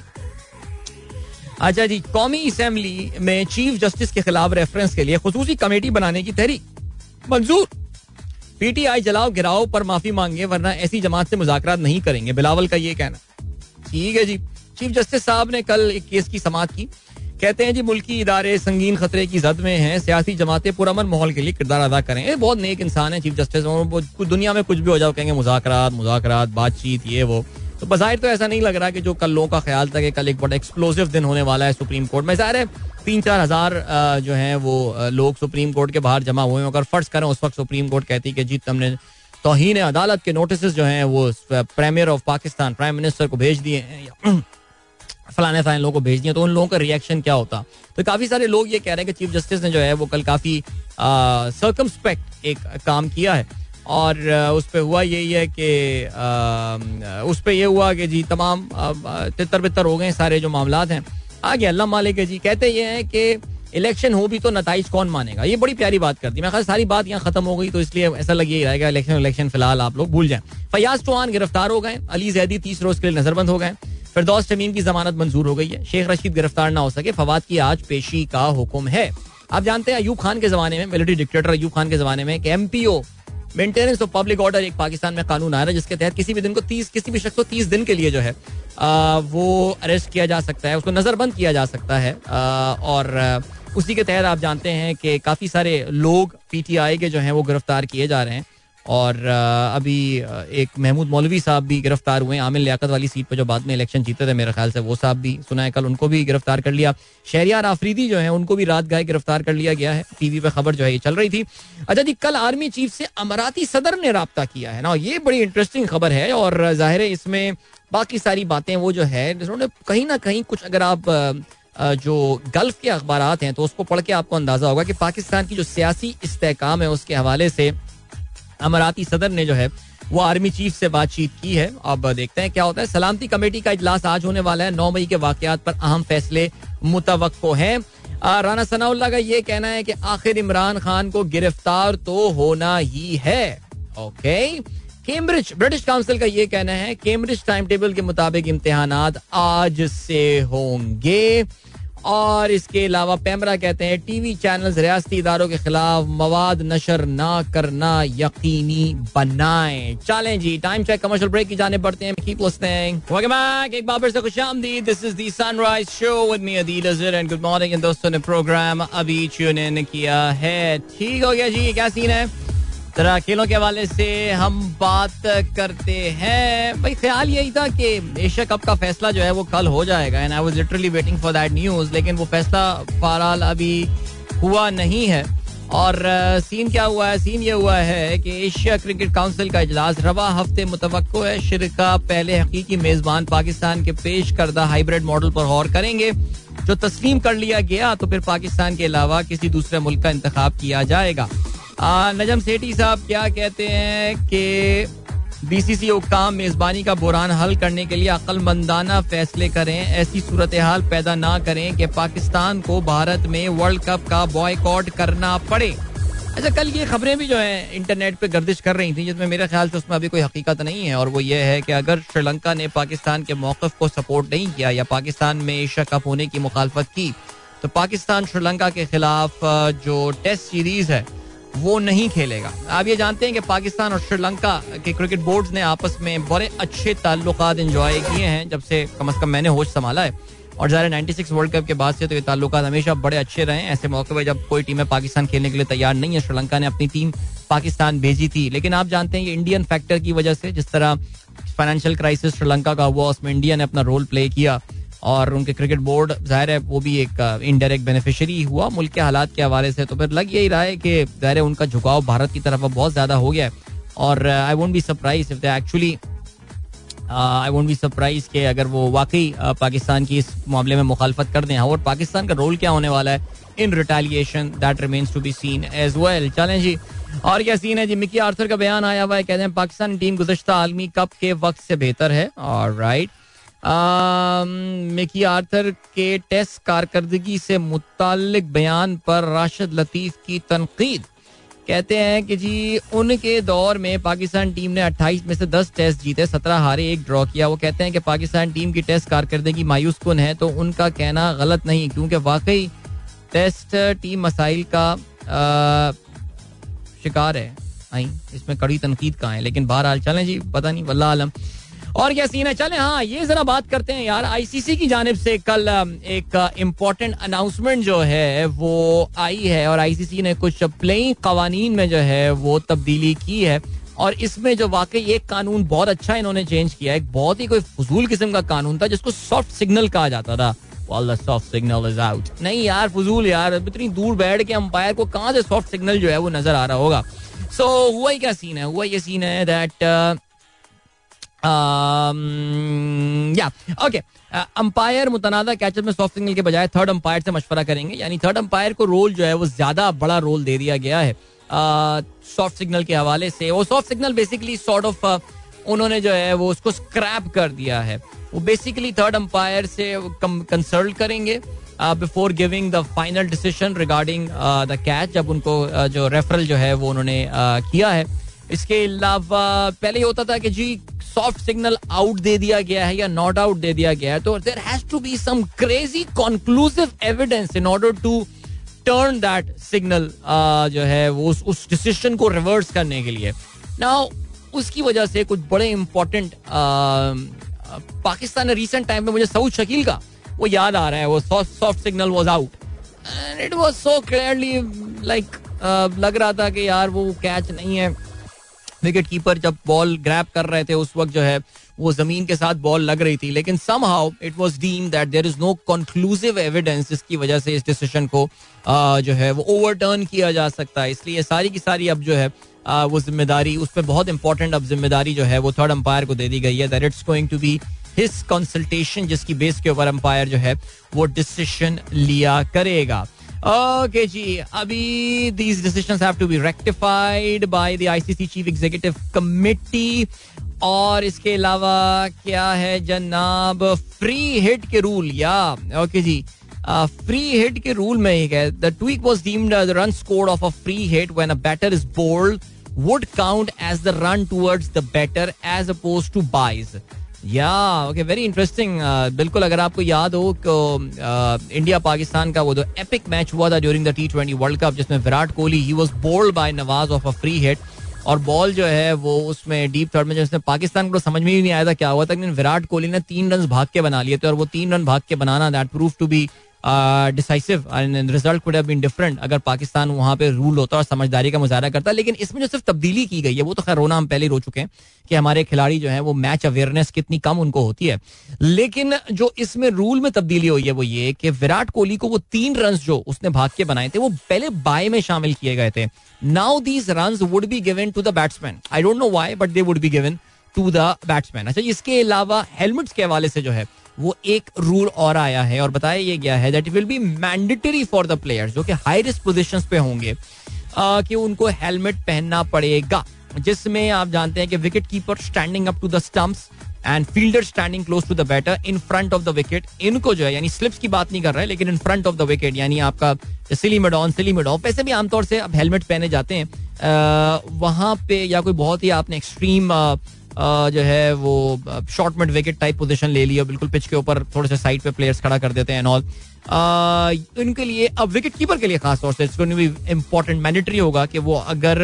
अच्छा जी, कौमी असेंबली में चीफ जस्टिस के खिलाफ रेफरेंस के लिए खुसूसी कमेटी बनाने की तहरीक मंजूर। पीटीआई जलाओ गिराओ पर माफी मांगे वरना ऐसी जमात से मुज़ाकरात नहीं करेंगे, बिलावल का ये कहना। ठीक है जी, चीफ जस्टिस साहब ने कल एक केस की समाअत की। कहते हैं जी मुल्की इदारे संगीन खतरे की जद में हैं, सियासी जमातें पुरअमन माहौल के लिए किरदार अदा करें। ये बहुत नेक इंसान है चीफ जस्टिस, कुछ दुनिया में कुछ भी हो जाओ कहेंगे मुज़ाकरात मुज़ाकरात बातचीत ये वो। तो बज़ाहिर तो ऐसा नहीं लग रहा कि जो कल लोगों का ख्याल था कि कल एक बड़ा एक्सप्लोसिव दिन होने वाला है सुप्रीम कोर्ट में। ज़ाहिर है तीन चार हजार जो हैं वो लोग सुप्रीम कोर्ट के बाहर जमा हुए हैं। अगर फर्ज करें उस वक्त सुप्रीम कोर्ट कहती कि जी तुमने तौहीन अदालत के नोटिस जो हैं वो premier of Pakistan, prime minister को भेज दिए हैं या फलाने फलाने लोगों को भेज दिए, तो उन लोगों का रिएक्शन क्या होता। तो काफी सारे लोग ये कह रहे हैं कि चीफ जस्टिस ने जो है वो कल काफी सर्कमस्पेक्ट एक काम किया है और उस पर हुआ यही है कि उस पर यह हुआ कि जी तमाम तितर बितर हो गए सारे जो मामलात हैं। आगे अल्लाह मालिक है जी, कहते ये हैं कि इलेक्शन हो भी तो नताइज कौन मानेगा। ये बड़ी प्यारी बात कर दी। मैं ख्याल सारी बात यहाँ खत्म हो गई तो इसलिए ऐसा लग ही रहेगा इलेक्शन इलेक्शन फिलहाल आप लोग भूल जाएं। फयाज चौहान गिरफ्तार हो गए, अली जैदी तीस रोज के लिए नजरबंद हो गए। फिरदौस तमीम की जमानत मंजूर हो गई है. शेख रशीद गिरफ्तार ना हो सके, फवाद की आज पेशी का हुक्म है. आप जानते हैं अयूब खान के जमाने में, मिलिट्री डिक्टेटर अयूब खान के जमाने में, M P O maintenance of public order एक पाकिस्तान में कानून आया जिसके तहत किसी भी दिन को तीस किसी भी शख्स को तीस दिन के लिए जो है आ, वो अरेस्ट किया जा सकता है, उसको नजरबंद किया जा सकता है. आ, और आ, उसी के तहत आप जानते हैं कि काफी सारे लोग पीटीआई के जो हैं वो गिरफ्तार किए जा रहे हैं. और अभी एक महमूद मौलवी साहब भी गिरफ्तार हुए, आमिर लियाकत वाली सीट पर जो बाद में इलेक्शन जीते थे मेरे ख्याल से, वो साहब भी सुना है कल उनको भी गिरफ्तार कर लिया. शहरियार आफरीदी जो है उनको भी रात गए गिरफ्तार कर लिया गया है. टीवी पे खबर जो है ये चल रही थी. अच्छा जी, कल आर्मी चीफ से अमाराती सदर ने राब्ता किया है ना, ये बड़ी इंटरेस्टिंग खबर है. और जाहिर है इसमें बाकी सारी बातें वो जो है उन्होंने कहीं ना कहीं कुछ, अगर आप जो गल्फ के अखबारात हैं तो उसको पढ़ के आपको अंदाजा होगा कि पाकिस्तान की जो सियासी इस्तेहकाम है उसके हवाले से अमाराती सदर ने जो है वो आर्मी चीफ से बातचीत की है. अब देखते हैं क्या होता है. सलामती कमेटी का इजलास आज होने वाला है. नौ मई के वाकयात पर अहम फैसले मुतवक्को हैं. राना सनाउल्लाह का ये कहना है कि आखिर इमरान खान को गिरफ्तार तो होना ही है. ओके. कैम्ब्रिज ब्रिटिश काउंसिल का ये कहना है कैम्ब्रिज टाइम टेबल के मुताबिक इम्तिहानात आज से होंगे. और इसके अलावा पैमरा कहते हैं टीवी चैनल्स रियासती इदारों के खिलाफ मवाद नशर ना करना यकीनी बनाएं. चलें जी, टाइम चेक कमर्शियल ब्रेक की जाने बढ़ते हैं. Keep listening. Welcome back. एक बार फिर से खुशामदीद. This is the Sunrise show with me Adeel Azhar and good morning. इन दोस्तों ने प्रोग्राम अभी ट्यून इन किया है. ठीक हो गया जी, क्या सीन है. जरा खेलों के हवाले से हम बात करते हैं. भाई ख्याल यही था कि एशिया कप का फैसला जो है वो कल हो जाएगा and I was literally waiting for that news, लेकिन वो फैसला बहरहाल अभी हुआ नहीं है. और uh, सीन क्या हुआ है. सीन ये हुआ है कि एशिया क्रिकेट काउंसिल का इजलास रवा हफ्ते मुतवक्को है. शिरका पहले हकीकी मेजबान पाकिस्तान के पेश करदा हाइब्रिड मॉडल पर गौर करेंगे. जो तस्लीम कर लिया गया तो फिर पाकिस्तान के अलावा किसी दूसरे मुल्क का इंतखाब किया जाएगा. आ, नजम सेठी साहब क्या कहते हैं कि बीसीसी हुक्काम मेजबानी का बुरान हल करने के लिए अक्लमंदाना फैसले करें, ऐसी सूरत हाल पैदा ना करें कि पाकिस्तान को भारत में वर्ल्ड कप का बॉयकॉट करना पड़े. अच्छा, कल ये खबरें भी जो है इंटरनेट पे गर्दिश कर रही थी जिसमें मेरे ख्याल से उसमें अभी कोई हकीकत नहीं है. और वो ये है कि अगर श्रीलंका ने पाकिस्तान के मौक़िफ़ को सपोर्ट नहीं किया या पाकिस्तान में एशिया कप होने की मुखालफत की तो पाकिस्तान श्रीलंका के खिलाफ जो टेस्ट सीरीज है वो नहीं खेलेगा. आप ये जानते हैं कि पाकिस्तान और श्रीलंका के क्रिकेट बोर्ड्स ने आपस में बड़े अच्छे ताल्लुकात एंजॉय किए हैं जब से कम से कम मैंने होश संभाला है. और ज़ाहिर छियानवे वर्ल्ड कप के बाद से तो ये ताल्लुकात हमेशा बड़े अच्छे रहे. ऐसे मौके पर जब कोई टीमें पाकिस्तान खेलने के लिए तैयार नहीं है, श्रीलंका ने अपनी टीम पाकिस्तान भेजी थी. लेकिन आप जानते हैं ये इंडियन फैक्टर की वजह से, जिस तरह फाइनेंशियल क्राइसिस श्रीलंका का हुआ उसमें इंडिया ने अपना रोल प्ले किया और उनके क्रिकेट बोर्ड जाहिर है वो भी एक इनडायरेक्ट बेनिफिशियरी हुआ मुल्क के हालात के हवाले से. तो फिर लग यही रहा है कि जाहिर है उनका झुकाव भारत की तरफ बहुत ज्यादा हो गया है. और I won't be surprise if they actually I won't be surprise कि अगर वो वाकई पाकिस्तान की इस मामले में मुखालफत कर दें. और पाकिस्तान का रोल क्या होने वाला है in retaliation, that remains to be seen as well. चलें जी, और क्या सीन है जी. मिकी आर्थर का बयान आया हुआ है, कहते हैं पाकिस्तान टीम गुज़श्ता आलमी कप के वक्त से बेहतर है. ऑलराइट. मिकी आर्थर के टेस्ट कारकर्दगी से मुताल्लिक बयान पर राशिद लतीफ़ की तनकीद. कहते हैं कि जी उनके दौर में पाकिस्तान टीम ने अट्ठाईस में से दस टेस्ट जीते, सत्रह हारे, एक ड्रॉ किया. वो कहते हैं कि पाकिस्तान टीम की टेस्ट कारकर्दगी मायूस कुन है. तो उनका कहना गलत नहीं, क्योंकि वाकई टेस्ट टीम मसाइल का आ, शिकार है. आई इसमें कड़ी तनकीद कहाँ है. लेकिन बहरहाल चलें जी, पता नहीं, वल्लाह आलम. और क्या सीन है. चलें हाँ ये जरा बात करते हैं यार. आईसीसी की जानिब से कल एक इम्पोर्टेंट अनाउंसमेंट जो है वो आई है और आईसीसी ने कुछ प्लेइंग कवानीन में जो है वो तब्दीली की है. और इसमें जो वाकई एक कानून बहुत अच्छा इन्होंने चेंज किया है. एक बहुत ही कोई फजूल किस्म का कानून था जिसको सॉफ्ट सिग्नल कहा जाता था. Soft signal is out. नहीं यार, फजूल यार. इतनी दूर बैठ के अंपायर को कहाँ से सॉफ्ट सिग्नल जो है वो नजर आ रहा होगा. सो so, हुआ ही क्या सीन है. हुआ ये सीन है दैट या ओके अंपायर मुतनाज़ा कैचेस में सॉफ्ट सिग्नल के बजाय थर्ड अंपायर से मशवरा करेंगे. यानी थर्ड अंपायर को रोल जो है वो ज्यादा बड़ा रोल दे दिया गया है सॉफ्ट सिग्नल के हवाले से. वो soft signal basically sort of उन्होंने जो है वो उसको स्क्रैप कर दिया है. वो बेसिकली थर्ड अंपायर से कंसल्ट करेंगे before giving the final decision regarding the catch. जब उनको uh, जो रेफरल जो है वो उन्होंने uh, किया है इसके अलावा पहले होता था कि जी सॉफ्ट सिग्नल आउट दे दिया गया है या नॉट आउट दे दिया गया है, तो there has to be some crazy conclusive evidence in order to turn that signal जो है वो उस, उस डिसीजन को रिवर्स करने के लिए. नाउ उसकी वजह से कुछ बड़े इंपॉर्टेंट पाकिस्तान रिसेंट टाइम में मुझे सऊद शकील का वो याद आ रहा है. वो soft signal was out and it was so clearly like लग रहा था कि यार वो कैच नहीं है. विकेट कीपर जब बॉल ग्रैब कर रहे थे उस वक्त जो है वो जमीन के साथ बॉल लग रही थी, लेकिन somehow it was deemed that there is no conclusive evidence जिसकी वजह से इस डिसीजन को uh, जो है वो ओवरटर्न किया जा सकता है. इसलिए सारी की सारी अब जो है uh, वो जिम्मेदारी उस पर बहुत इंपॉर्टेंट अब जिम्मेदारी जो है वो थर्ड अंपायर को दे दी गई है. That it's going to be his consultation जिसकी बेस के ऊपर अंपायर जो है वो डिसीजन लिया करेगा. ओके जी, अभी these decisions have to be rectified by the I C C Chief Executive Committee. और इसके अलावा क्या है जनाब, फ्री हिट के रूल या ओके जी, फ्री हिट के रूल में एक है, the tweak was deemed the run scored off a free hit when a batter is bowled would count as the run towards the batter as opposed to byes. या okay, very interesting. बिल्कुल, अगर आपको याद हो कि India Pakistan का वो जो एपिक मैच हुआ था during the T twenty World Cup जिसमें Virat Kohli he was bowled by Nawaz off a free hit और बॉल जो है वो उसमें डीप थर्ड में जिसमें पाकिस्तान को समझ में ही नहीं आया था क्या हुआ था, लेकिन विराट कोहली ने तीन रन भाग के बना लिए थे और वो तीन रन भाग के बनाना that prove to be decisive and result could have been different अगर पाकिस्तान वहां पे रूल होता और समझदारी का मुजाहरा करता. लेकिन इसमें जो सिर्फ तब्दीली की गई है वो तो खैर रोना हम पहले ही रो चुके हैं कि हमारे खिलाड़ी जो है वो मैच अवेयरनेस कितनी कम उनको होती है. लेकिन जो इसमें रूल में तब्दीली हुई है वो ये कि विराट कोहली को वो तीन रन जो उसने भाग के बनाए थे वो पहले बाय में शामिल किए गए थे. Now these runs would be given to the batsman. I don't know why but they would be given to the batsman. अच्छा, इसके अलावा हेलमेट्स के हवाले से जो है वो एक रूल और आया है और बताया ये गया है that it will be mandatory for the players जो कि हाई रिस्क पोजीशंस पे होंगे कि उनको हेलमेट पहनना पड़ेगा, जिसमें आप जानते हैं कि wicket keeper standing up to the stumps and fielder standing close to the batter in front of the wicket. इनको जो है यानी स्लिप्स की बात नहीं कर रहे हैं लेकिन in front of the wicket यानी आपका silly mid on silly mid off, वैसे भी आमतौर से अब हेलमेट पहने जाते हैं वहां पे, या कोई बहुत ही आपने एक्सट्रीम Uh, जो है वो short mid wicket type position ले लिया, बिल्कुल पिच के ऊपर थोड़े से साइड पे प्लेयर्स खड़ा कर देते हैं एंड ऑल. इनके लिए अब विकेट कीपर के लिए खास तौर से it's going to be important, mandatory होगा कि वो अगर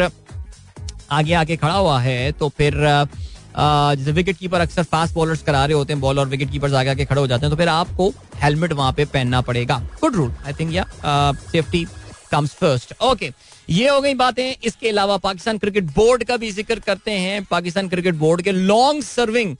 आगे आके खड़ा हुआ है तो फिर जैसे विकेट कीपर अक्सर फास्ट बॉलर्स करा रहे होते हैं बॉल और विकेट कीपर्स आगे आके खड़े हो जाते हैं तो फिर आपको हेलमेट वहां पे पहनना पड़ेगा. Good rule I think. Yeah safety comes first. Okay, ये हो गई बातें. इसके अलावा पाकिस्तान क्रिकेट बोर्ड का भी जिक्र करते हैं. पाकिस्तान क्रिकेट बोर्ड के लॉन्ग सर्विंग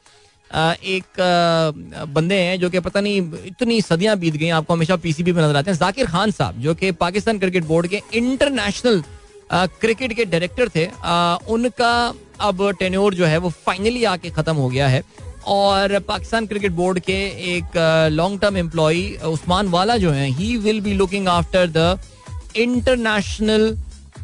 एक बंदे हैं जो कि पता नहीं इतनी सदियां बीत गई, आपको हमेशा पीसीबी में नजर आते हैं, जाकिर खान साहब, जो कि पाकिस्तान क्रिकेट बोर्ड के इंटरनेशनल क्रिकेट के डायरेक्टर थे. उनका अब टेन्योर जो है वो फाइनली आके खत्म हो गया है और पाकिस्तान क्रिकेट बोर्ड के एक लॉन्ग टर्म एम्प्लॉई उस्मान वाला जो है he will be looking after the international,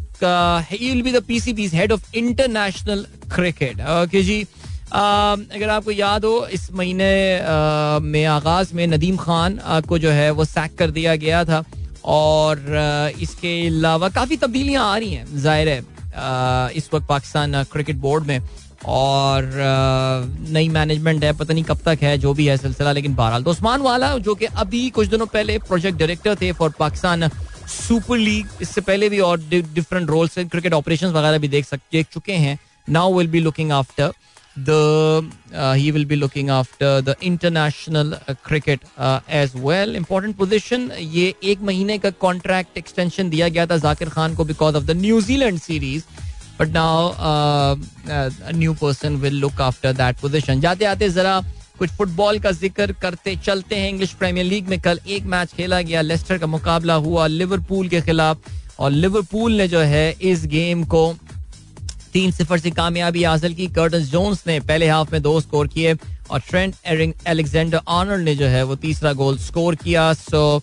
he will be the P C B's head of international cricket. Okay जी, अगर आपको याद हो इस महीने में आगाज में नदीम खान को जो है वो सैक कर दिया गया था और इसके अलावा काफी तब्दीलियां आ रही हैं जाहिर है इस वक्त पाकिस्तान क्रिकेट बोर्ड में और नई मैनेजमेंट है, पता नहीं कब तक है जो भी है सिलसिला. लेकिन बहरहाल तो उस्मान वाला जो कि अभी कुछ दिनों पहले प्रोजेक्ट डायरेक्टर थे फॉर पाकिस्तान सुपर लीग, इससे पहले भी और डिफरेंट रोल्स से क्रिकेट ऑपरेशंस वगैरह भी देख सकते देख चुके हैं. Now will be looking after the he will be looking after the international cricket as well. Important position. ये एक महीने का कॉन्ट्रैक्ट एक्सटेंशन दिया गया था जाकिर खान को because of the New Zealand series, but now a new person will look after that position. जाते आते जरा कुछ फुटबॉल का जिक्र करते चलते हैं. इंग्लिश प्रीमियर लीग में कल एक मैच खेला गया, लेस्टर का मुकाबला हुआ लिवरपूल के खिलाफ और लिवरपूल ने जो है इस गेम को तीन सिफर से कामयाबी हासिल की. कर्टिस जोन्स ने पहले हाफ में दो स्कोर किए और ट्रेंट अलेक्जेंडर आर्नल्ड ने जो है वो तीसरा गोल स्कोर किया. सो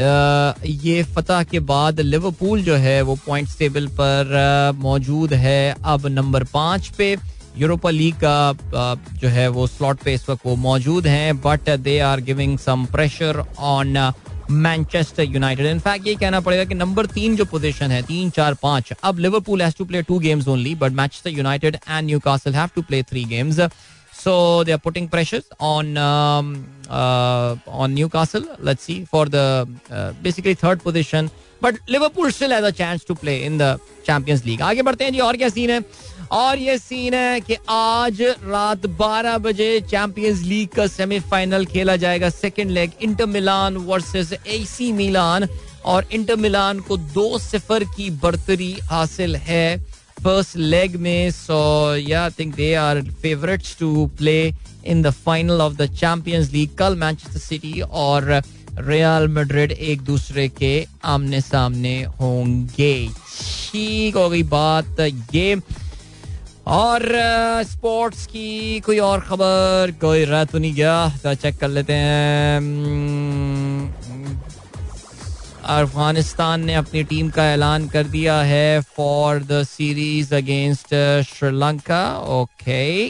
ये फतह के बाद लिवरपूल जो है वो पॉइंट्स टेबल पर मौजूद है अब नंबर पाँच पे. यूरोपा लीग का जो है वो स्लॉट पे इस वक्त वो मौजूद हैं, but they are giving some pressure on Manchester United. In fact ये कहना पड़ेगा कि नंबर तीन जो पोजीशन है, तीन चार पांच, अब Liverpool has to play two games only, but Manchester United and Newcastle have to play three games. So they are putting pressures on um, uh, on Newcastle. Let's see for the uh, basically third position. But Liverpool still has a chance to play in the Champions League. आगे बढ़ते हैं जी. और क्या scene है? और ये scene है कि आज रात बारह बजे चैंपियंस लीग का सेमीफाइनल खेला जाएगा. Second leg Inter Milan versus AC Milan, और इंटर मिलान को दो सिफर की बढ़तरी हासिल है फर्स्ट लेग में. So yeah I think they are favourites to play in the final of the Champions League. कल मैनचेस्टर सिटी और रियल मैड्रिड एक दूसरे के आमने सामने होंगे. ठीक हो गई बात ये. और स्पोर्ट्स uh, की कोई और खबर कोई रह तो नहीं गया, तो चेक कर लेते हैं. अफगानिस्तान ने अपनी टीम का ऐलान कर दिया है for the series against Sri Lanka. Okay,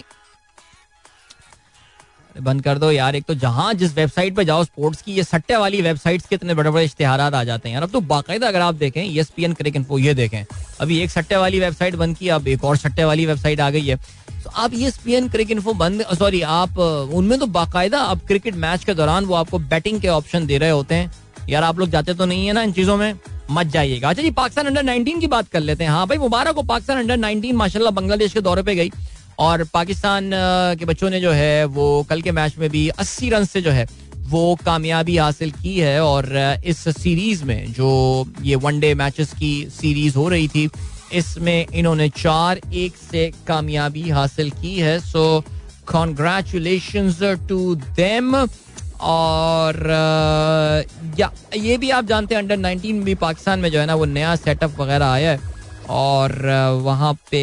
बंद कर दो यार. एक तो जहां जिस वेबसाइट पे जाओ स्पोर्ट्स की, ये सट्टे वाली वेबसाइट्स के इतने बड़े बड़े इश्तिहारात आ जाते हैं यार. अब तो बाकायदा अगर आप देखें E S P N cricket info, ये देखें अभी एक सट्टे वाली वेबसाइट बंद की, अब एक और सट्टे वाली वेबसाइट आ गई है. तो आप E S P N cricket info बंद, सॉरी आप उनमें तो बाकायदा अब क्रिकेट मैच के दौरान वो आपको बैटिंग के ऑप्शन दे रहे होते हैं. यार आप लोग जाते तो नहीं है ना इन चीजों में, मत जाइएगा. अच्छा जी, पाकिस्तान अंडर नाइनटीन की बात कर लेते हैं. हाँ भाई, मुबारक हो पाकिस्तान अंडर नाइनटीन माशाल्लाह बांग्लादेश के दौरे पे गई, और पाकिस्तान के बच्चों ने जो है वो कल के मैच में भी अस्सी रन से जो है वो कामयाबी हासिल की है. और इस सीरीज में जो ये वनडे मैचेस की सीरीज हो रही थी, इसमें इन्होंने चार एक से कामयाबी हासिल की है. So congratulations to them. और या ये भी आप जानते हैं अंडर नाइनटीन में भी पाकिस्तान में जो है ना वो नया सेटअप वगैरह आया है, और वहाँ पे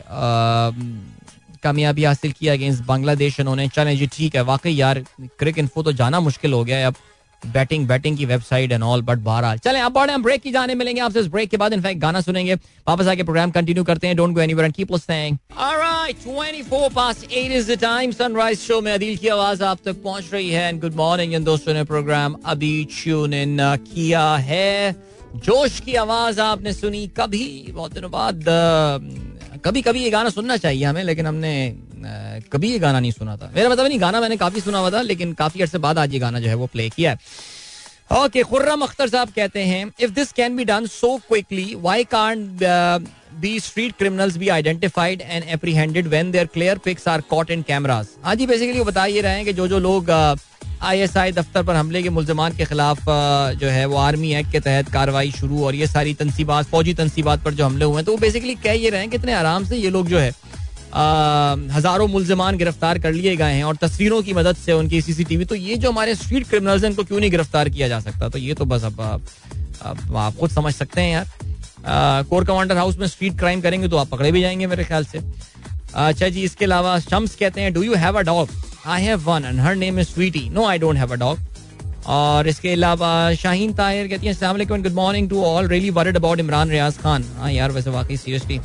कामयाबी हासिल किया अगेंस्ट बांग्लादेश इन्होंने. चलें जी, ठीक है. वाकई यार क्रिक इन्फो तो जाना मुश्किल हो गया है अब, बैटिंग बैटिंग की वेबसाइट एंड ऑल. बट बहरहाल चलें, अब बढ़े हम ब्रेक की जाने. मिलेंगे आपसे इस ब्रेक के बाद. इनफैक्ट गाना सुनेंगे, वापस आके प्रोग्राम कंटिन्यू करते हैं. Don't go anywhere and keep listening. Alright, twenty four past eight is the time. Sunrise show में अदील की आवाज आप तक पहुंच रही है. And good morning. इन दोस्तों ने प्रोग्राम अभी ट्यून इन किया है. जोश की आवाज आपने सुनी. कभी बहुत दिनों बाद, कभी कभी ये गाना सुनना चाहिए हमें, लेकिन हमने कभी ये गाना नहीं सुना था. मेरा मतलब नहीं, गाना मैंने काफी सुना हुआ था, लेकिन काफी अरसे बाद आज ये गाना जो है वो प्ले किया है. ओके, खुर्रम अख्तर साहब कहते हैं, if this can be done so quickly, why can't be street criminals be identified and apprehended when their clear pics are caught in cameras. हाँ जी, बेसिकली वो बता ये रहे हैं कि जो जो लोग आई एस आई दफ्तर पर हमले के मुल्जमान के खिलाफ जो है वो आर्मी एक्ट के तहत कार्रवाई शुरू, और ये सारी तंसीबात, फौजी तंसीबात पर जो हमले हुए हैं, तो वो बेसिकली कह ये रहे हैं कि इतने आराम से ये लोग जो है हजारों मुल्जमान गिरफ्तार कर लिए गए हैं, और तस्वीरों की मदद से उनकी सीसीटीवी. तो ये जो हमारे स्ट्रीट क्रिमिनल्स हैं, इनको क्यों नहीं गिरफ्तार किया जा सकता? तो ये तो बस अब अब आप खुद समझ सकते हैं यार. कोर कमांडर हाउस में स्ट्रीट क्राइम करेंगे तो आप पकड़े भी जाएंगे मेरे ख्याल से. अच्छा जी, इसके अलावा शम्स कहते हैं, do you have a dog? I have one and her name is Sweetie. No, I don't have a dog. और इसके अलावा शाहीन ताहिर कहती हैं, अस्सलाम वालेकुम, good morning to all, really worried about Imran Riaz Khan. हाँ यार, वैसे वाकई सीरियसली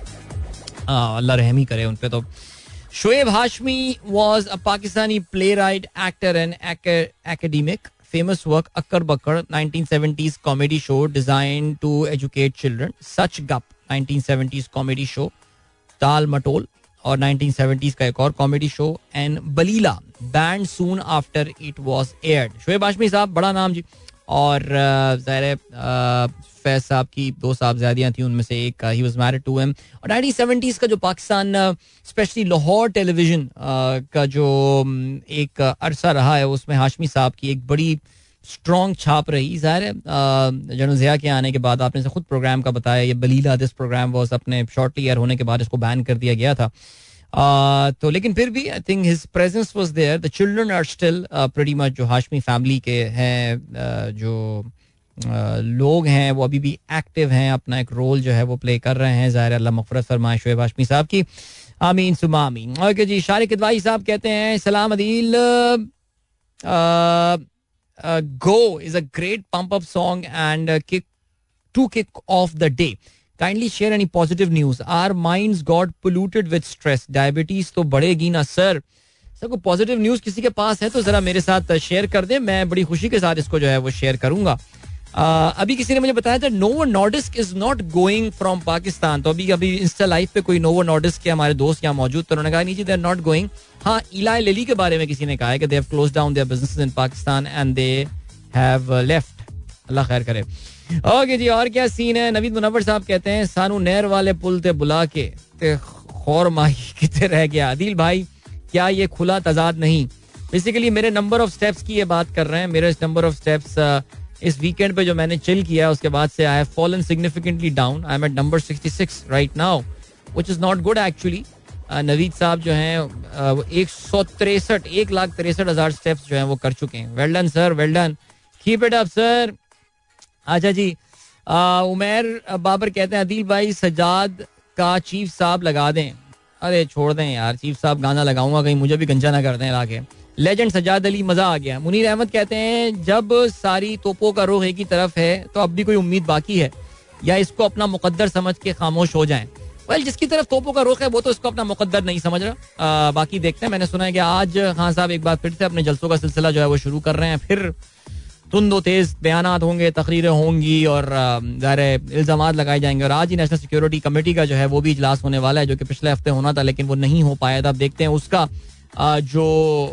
अल्लाह रहम ही करे उन पे. तो Shoaib Hashmi was a Pakistani playwright, actor and academic. Famous work Akkar Bakkar, nineteen seventies comedy show designed to educate children. Such Gup, nineteen seventies comedy show. Tal Matol, और nineteen seventies का एक और comedy show. And Baleela, banned soon after it was aired. Shoaib Hashmi साहब, बड़ा नाम जी. और ज़ाहिर फैज साहब की दो साहबजादियां थी, उनमें से एक he was married to him. और नाइनटीन सेवेंटीज़ का जो पाकिस्तान, स्पेशली लाहौर टेलीविजन का जो एक अरसा रहा है, उसमें हाशमी साहब की एक बड़ी स्ट्रॉन्ग छाप रही. ज़ाहिर है जनरल ज़िया के आने के बाद, आपने से खुद प्रोग्राम का बताया, ये बलीला दिस प्रोग्राम वाज अपने शॉर्टली एयर होने के बाद इसको बैन कर दिया गया था. Uh, तो लेकिन फिर भी I think his presence was there. The children are still pretty much, जो हाशमी फैमिली के हैं, uh, जो uh, लोग हैं वो अभी भी एक्टिव हैं, अपना एक रोल जो है वो प्ले कर रहे हैं. ज़ाहिर अल्लाह मग़फ़िरत फरमाए शोएब हाशमी साहब की. आमीन सुमा आमीन. ओके जी, शारिक इदवाई साहब कहते हैं, सलाम Adeel, go is a great pump up song and kick to kick off the day. Kindly share any positive news. Our minds got polluted with stress. Diabetes तो बढ़ेगी ना सर. सर कोई पॉजिटिव न्यूज़ किसी के पास है तो ज़रा मेरे साथ शेयर कर दें, मैं बड़ी खुशी के साथ इसको जो है वो शेयर करूँगा. Uh, अभी किसी ने मुझे बताया था Novo Nordisk is not going from Pakistan. तो अभी अभी इंस्टा लाइव पे कोई नोवो नॉर्डिस्क के हमारे दोस्त यहाँ मौजूद, तो उन्होंने कहा नहीं जी दे आर नॉट गोइंग. हाँ, इलाई लिली के बारे में किसी ने कहा है कि they have closed down their businesses in Pakistan and they have left. अल्लाह खैर करे. ओके जी, और क्या सीन है. नवीद मुनव्वर साहब कहते हैं सानू नहर वाले पुल ते बुला के ते खौर माही किते रह गया. आदिल भाई क्या ये खुला तजाद नहीं. बेसिकली मेरे नंबर ऑफ स्टेप्स की ये बात कर रहे हैं. मेरे नंबर ऑफ स्टेप्स इस वीकेंड पे जो मैंने चिल किया उसके बाद से I have fallen significantly down. I am at number sixty six right now which is not good actually. Naveed साहब जो हैं एक सौ तिरसठ एक लाख तिरसठ हजार स्टेप्स जो हैं वो कर चुके हैं. Well done sir, well done, keep it up sir. अच्छा जी, उमर बाबर कहते हैं अदील भाई सजाद का चीफ साहब लगा दें. अरे छोड़ दें यार, चीफ साहब गाना लगाऊंगा कहीं मुझे भी गंजा ना कर दें लाके. लेजेंड सजाद अली, मजा आ गया. मुनीर अहमद कहते हैं जब सारी तोपों का रुख एक ही तरफ है तो अब भी कोई उम्मीद बाकी है या इसको अपना मुकद्दर समझ के खामोश हो जाएं. वेल well, जिसकी तरफ तोपों का रुख है वो तो इसको अपना मुकद्दर नहीं समझ रहा. आ, बाकी देखते हैं. मैंने सुना है कि आज खान साहब एक बार फिर से अपने जलसों का सिलसिला जो है वो शुरू कर रहे हैं. फिर तुंदो तेज बयानात होंगे, तकरीरें होंगी और ज़ाहिर इल्ज़ामात लगाए जाएंगे. और आज ही नेशनल सिक्योरिटी कमेटी का जो है वो भी इजलास होने वाला है जो कि पिछले हफ्ते होना था लेकिन वो नहीं हो पाया था. अब देखते हैं उसका जो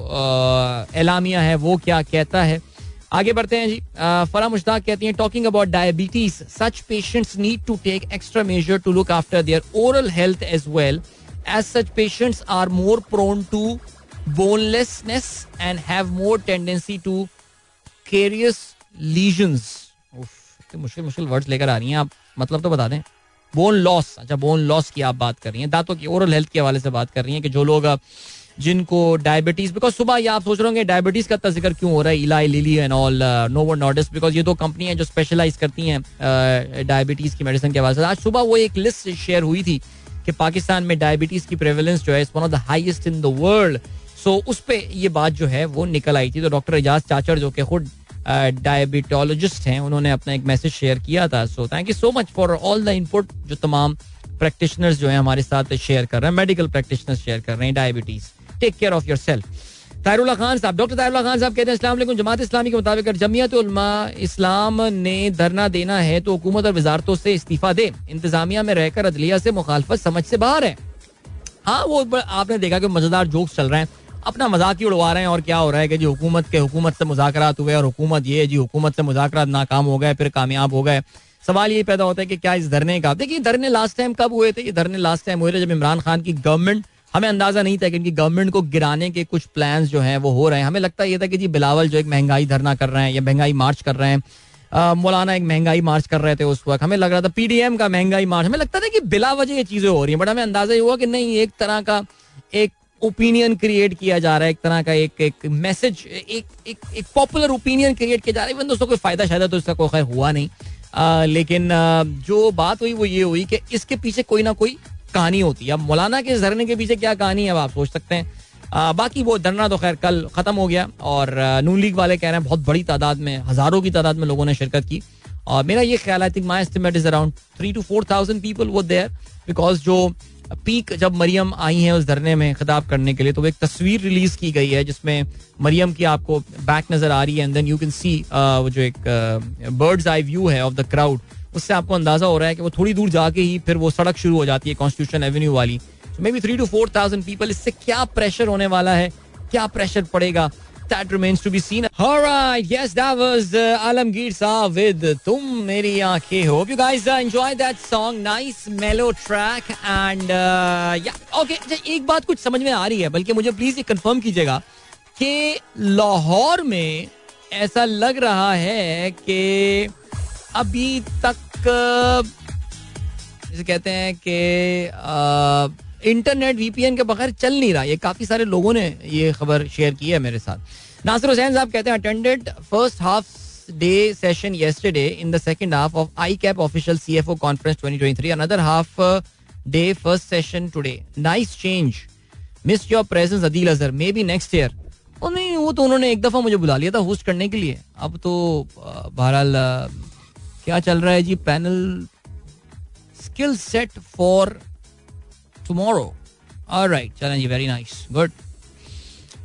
एलामिया है वो क्या कहता है. आगे बढ़ते हैं जी. फरा मुश्ताक कहती हैं talking about diabetes such patients need to take extra measure to look after their oral health as well as such patients are more prone to bonelessness and have more tendency to carious lesions. मुश्किल मुश्किल words लेकर आ रही हैं आप, मतलब तो बता दें. बोन लॉस, अच्छा बोन लॉस की आप बात कर रही हैं, दांतों की ओरल हेल्थ के हवाले से बात कर रही हैं कि जो लोग जिनको डायबिटीज, बिकॉज सुबह ये आप सोच रहे होंगे डायबिटीज का जिक्र क्यों हो रहा है, Eli Lilly and all, Novo Nordisk, because ये दो कंपनियां जो स्पेशलाइज करती हैं डायबिटीज की मेडिसिन के हवाले से. आज सुबह वो एक लिस्ट शेयर हुई थी कि पाकिस्तान में डायबिटीज की प्रेवलेंस जो है is one of the highest in the world. So उस पे ये बात जो है वो निकल आई थी. तो डॉक्टर एजाज चाचर जो कि खुद डायबिटोलॉजिस्ट हैं उन्होंने अपना एक मैसेज शेयर किया था. So thank you so much for all the input जो तमाम प्रैक्टिशनर्स जो हैं हमारे साथ शेयर कर रहे हैं, मेडिकल प्रैक्टिशनर्स शेयर कर रहे हैं. Diabetes, take care of yourself. Tarullah Khan साहब, डॉक्टर तारुल्लाह खान साहब कहते हैं अस्सलाम वालेकुम. जमात इस्लामी के मुताबिक अगर जमीयत उलमा इस्लाम ने धरना देना है तो हुकूमत और वजारतों से इस्तीफा दे. इंतजामिया में रहकर अदलिया से मुखालफत समझ से बाहर है. हाँ, वो आपने देखा कि मजेदार जोक्स चल रहे हैं, अपना मजाक ही उड़वा रहे हैं. और क्या हो रहा है कि जी हुकूमत के हुकूमत से मुज़ाकरात हुए और हुकूमत ये जी हुकूमत से मुज़ाकरात नाकाम हो गए फिर कामयाब हो गए. सवाल ये पैदा होता है कि क्या इस धरने का, देखिए धरने लास्ट टाइम कब हुए थे. ये धरने लास्ट टाइम हुए थे जब इमरान खान की गवर्नमेंट, हमें अंदाजा नहीं था कि इनकी गवर्नमेंट को गिराने के कुछ प्लान्स जो हैं वो हो रहे हैं. हमें लगता ये था कि जी बिलावल जो एक महंगाई धरना कर रहे हैं या महंगाई मार्च कर रहे हैं, मौलाना एक महंगाई मार्च कर रहे थे उस वक्त, हमें लग रहा था पीडीएम का महंगाई मार्च, हमें लगता था कि बिला वजह ये चीजें हो रही हैं. बट हमें अंदाजा ये हुआ कि नहीं, एक तरह का एक ओपिनियन क्रिएट किया जा रहा है, एक तरह का एक एक मैसेज, एक एक एक पॉपुलर ओपिनियन क्रिएट किया जा रहा है. इवन दोस्तों कोई फायदा शायद तो इसका कोई खैर हुआ नहीं. आ, लेकिन आ, जो बात हुई वो ये हुई कि इसके पीछे कोई ना कोई कहानी होती है. अब मौलाना के धरने के पीछे क्या कहानी है आप सोच सकते हैं. आ, बाकी वो धरना तो खैर कल खत्म हो गया और नून लीग वाले कह रहे हैं बहुत बड़ी तादाद में, हजारों की तादाद में लोगों ने शिरकत की. और मेरा ये ख्याल, I think my estimate is around three two four thousand people वो देयर. बिकॉज जो पीक जब मरियम आई हैं उस धरने में खिताब करने के लिए तो वो एक तस्वीर रिलीज की गई है जिसमें मरियम की आपको बैक नजर आ रही है and then you can see वो जो एक बर्ड्स आई व्यू है ऑफ द क्राउड, उससे आपको अंदाजा हो रहा है कि वो थोड़ी दूर जाके ही फिर वो सड़क शुरू हो जाती है कॉन्स्टिट्यूशन एवेन्यू वाली. So may be three two four thousand people. इससे क्या प्रेशर होने वाला है, क्या प्रेशर पड़ेगा, that remains to be seen. All right, yes, that was uh, Alamgir Saab with Tum Meri Aankhein. Hope you guys uh, enjoyed that song. Nice mellow track and uh, yeah, okay. एक बात कुछ समझ में आ रही है, बल्कि मुझे please ये कंफर्म कीजिएगा कि लाहौर में ऐसा लग रहा है कि अभी तक जैसे कहते हैं कि इंटरनेट वीपीएन के बगैर चल नहीं रहा. ये काफी सारे लोगों ने ये खबर शेयर की है मेरे साथ. नासिर हुसैन साहब कहते हैं attended first half day session yesterday in the second half of I C A P official C F O conference twenty twenty-three. Another half day first session today. Nice change. Missed your presence Adil Azhar. Maybe next year. ओ नहीं, वो तो उन्होंने एक दफा मुझे बुला लिया था होस्ट करने के लिए. अब तो बहरहाल क्या चल रहा है जी, panel skill set for tomorrow. All right, चलें जी, very nice, good.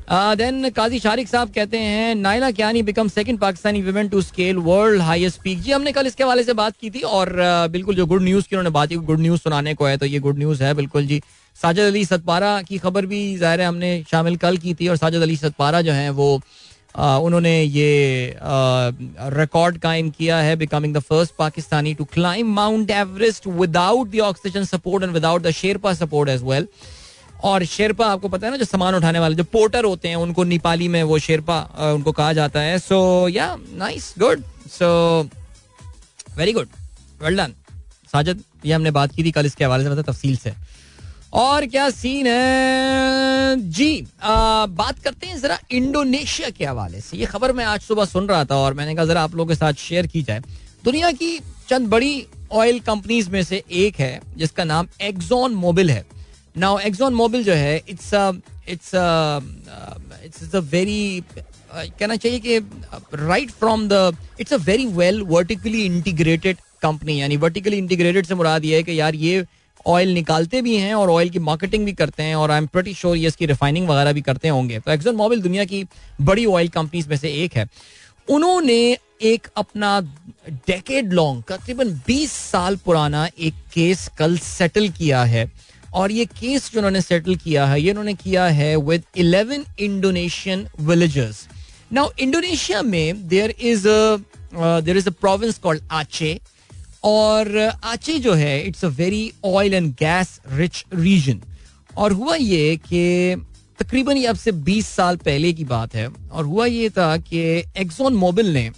Then Qazi Shariq साहब कहते हैं Naila Kiani become second Pakistani women to scale world highest peak. जी हमने कल इसके हवाले से बात की थी और uh, बिल्कुल जो गुड न्यूज़ की उन्होंने बात की, गुड न्यूज़ सुनाने को है तो ये गुड न्यूज़ है बिल्कुल जी. साजिद अली सतपारा की खबर भी ज़ाहिर है हमने शामिल कल की थी और साजिद अली सतपारा जो हैं वो Uh, उन्होंने ये रिकॉर्ड कायम किया है, becoming the first Pakistani to climb Mount Everest without the oxygen support and without the Sherpa support as well. और शेरपा आपको पता है ना, जो सामान उठाने वाले जो पोर्टर होते हैं उनको नेपाली में वो शेरपा uh, उनको कहा जाता है. So yeah nice, good, so very good, well done Sajid. ये हमने बात की थी कल इसके हवाले से मतलब तफसील से. और क्या सीन है जी, आ, बात करते हैं जरा इंडोनेशिया के हवाले से. ये खबर मैं आज सुबह सुन रहा था और मैंने कहा जरा आप लोगों के साथ शेयर की जाए. दुनिया की चंद बड़ी ऑयल कंपनीज में से एक है जिसका नाम एक्सॉन मोबिल है. नाउ एक्सॉन मोबिल जो है it's it's it's a very कहना चाहिए कि right from the it's a very well vertically integrated company. यानी वर्टिकली इंटीग्रेटेड से मुराद ये है कि यार ये ऑयल निकालते भी हैं और ऑयल की मार्केटिंग भी करते हैं और आई एम प्रीटी श्योर ये इसकी रिफाइनिंग वगैरह भी करते होंगे. तो एक्सॉन मोबिल दुनिया की बड़ी ऑयल कंपनीज में से एक है. उन्होंने एक अपना डेकेड लॉन्ग तकरीबन बीस साल पुराना एक केस कल सेटल किया है. और ये केस जो उन्होंने सेटल किया है ये उन्होंने किया है with eleven Indonesian villagers. Now Indonesia में there is a there is a province called Aceh और आचे जो है it's a very oil and gas rich region. और हुआ ये कि तकरीबन ये अब से बीस साल पहले की बात है और हुआ ये था कि एक्सॉन मोबिल ने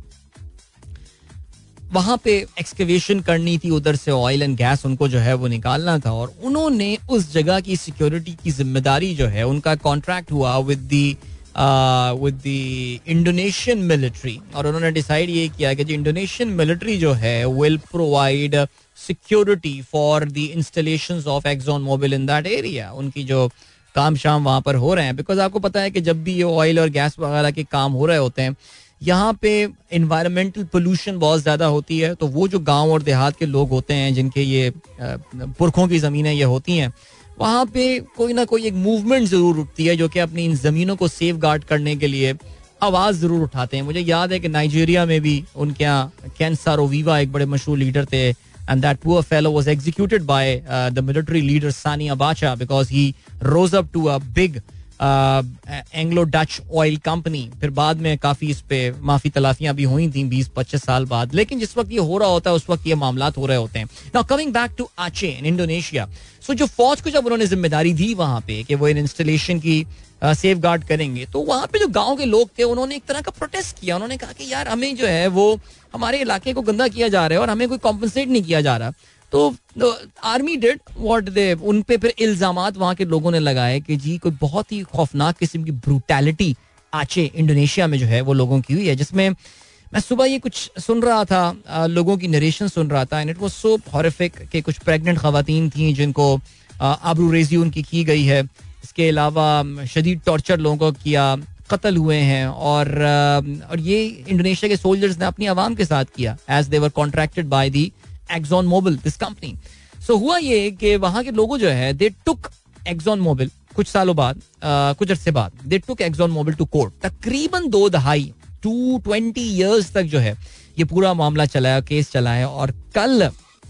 वहां पे एक्सकेवेशन करनी थी, उधर से ऑयल एंड गैस उनको जो है वो निकालना था और उन्होंने उस जगह की सिक्योरिटी की जिम्मेदारी जो है उनका कॉन्ट्रैक्ट हुआ with the with the Indonesian military. और उन्होंने डिसाइड ये किया कि जो इंडोनेशियन मिलिट्री जो है will provide security for the installations of Exxon Mobil in that area. उनकी जो काम शाम वहाँ पर हो रहे हैं, बिकॉज आपको पता है कि जब भी ये ऑयल और गैस वगैरह के काम हो रहे होते हैं यहाँ पे इन्वायरमेंटल पोल्यूशन बहुत ज़्यादा होती है. तो वो जो गाँव और देहात के लोग होते हैं जिनके ये पुरखों की ज़मीनें ये होती हैं, वहाँ पे कोई ना कोई एक मूवमेंट ज़रूर उठती है जो कि अपनी इन ज़मीनों को सेफ गार्ड करने के लिए आवाज़ ज़रूर उठाते हैं. मुझे याद है कि नाइजीरिया में भी उनके यहाँ कैन सारोविवा एक बड़े मशहूर लीडर थे and that poor fellow was executed by the military leader Sani Abacha because he rose up to a big Anglo Dutch oil company. फिर बाद में काफ़ी इस पे माफ़ी तलाफियाँ भी हुई थी बीस पच्चीस साल बाद, लेकिन जिस वक्त ये हो रहा होता है उस वक्त ये मामलात हो रहे होते हैं. नाउ कमिंग बैक टू आचे इन इंडोनेशिया, सो जो फौज को जब उन्होंने जिम्मेदारी दी वहाँ पे कि वो इन इंस्टॉलेशन की सेफ गार्ड करेंगे, तो वहाँ पे जो गाँव के लोग थे उन्होंने एक तरह का प्रोटेस्ट किया. उन्होंने कहा कि यार हमें जो है वो हमारे इलाके को गंदा किया जा रहा है और हमें कोई कॉम्पनसेट नहीं किया जा रहा. तो आर्मी डिड व्हाट दे, उन पे फिर इल्जामात वहाँ के लोगों ने लगाए कि जी कोई बहुत ही खौफनाक किस्म की ब्रूटैलिटी आचे इंडोनेशिया में जो है वो लोगों की हुई है. जिसमें मैं सुबह ये कुछ सुन रहा था, लोगों की नरेशन सुन रहा था and it was so horrific कि कुछ प्रेग्नेंट खवातीन थी जिनको आबरूरेजी उनकी की गई है. इसके अलावा शदीद टॉर्चर लोगों को किया, कत्ल हुए हैं और और ये इंडोनेशिया के सोल्जर्स ने अपनी आवाम के साथ किया as they were contracted by the Exxon Mobil this company. So हुआ ये कि वहाँ के लोगों जो है दे टुक एक्सॉन मोबिल कुछ सालों बाद uh, कुछ अरसे बाद they took Exxon Mobil to court. तकरीबन दो दहाई टू ट्वेंटी ईयर्स तक जो है ये पूरा मामला चला है, केस चला है. और कल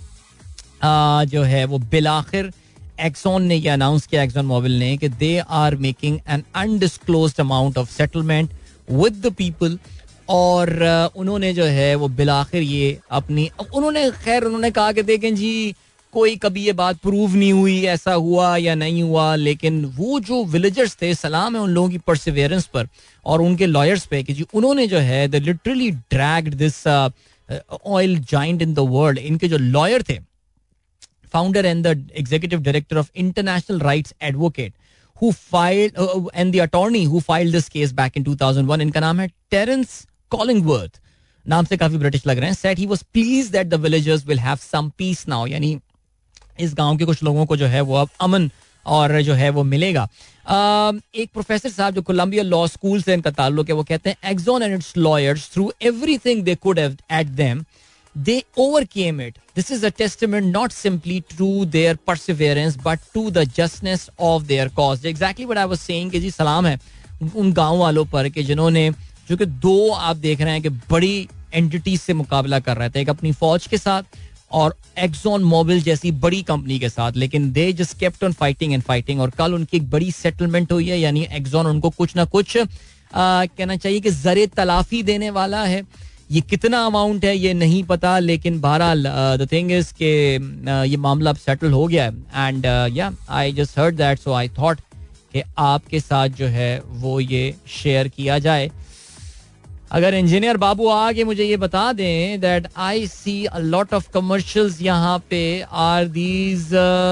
uh, जो है वो बिलाखिर एक्सॉन ने ये अनाउंस किया, एक्सॉन मोबिल ने, कि they are making an undisclosed amount of settlement with the people. और उन्होंने जो है वो बिलाखिर ये अपनी उन्होंने खैर उन्होंने कहा कि देखें जी कोई कभी ये बात प्रूव नहीं हुई ऐसा हुआ या नहीं हुआ, लेकिन वो जो विलेजर्स थे, सलाम है उन लोगों की परसिवियरेंस पर और उनके लॉयर्स पे कि जी उन्होंने जो है they literally dragged this oil giant in the world. इनके जो लॉयर थे, founder and the executive director of international rights advocate who filed uh, and the attorney who filed this case back in two thousand one, इनका नाम है Terrence कॉलिंगवर्थ, नाम से काफी British लग रहे हैं. said he was pleased that the villagers will have some peace now, यानी इस गांव के कुछ लोगों को जो है वो अब अमन और जो है वो मिलेगा. uh, एक प्रोफेसर साहब जो कोलंबिया लॉ स्कूल से इनका ताल्लुक है, वो कहते हैं Exxon and its lawyers threw everything they could have at them, they overcame it. This is a testament not simply to their perseverance but to the justness of their cause. Exactly what I was saying कि जी सलाम है उन गाँव वालों पर कि जिन्होंने, जो कि दो आप देख रहे हैं कि बड़ी एंटिटीज से मुकाबला कर रहे थे, एक अपनी फौज के साथ और एक्सॉन मोबिल जैसी बड़ी कंपनी के साथ, लेकिन they just kept on fighting and fighting. और कल उनकी एक बड़ी सेटलमेंट हुई है, यानी एक्सॉन उनको कुछ ना कुछ आ, कहना चाहिए कि जरे तलाफी देने वाला है. ये कितना अमाउंट है ये नहीं पता, लेकिन बहरहाल द थिंग इज के ये मामला अब सेटल हो गया है. And yeah I just heard that, so I thought कि आपके साथ जो है वो ये शेयर किया जाए. अगर इंजीनियर बाबू आगे मुझे ये बता दें that I see a lot of commercials यहाँ पे, are these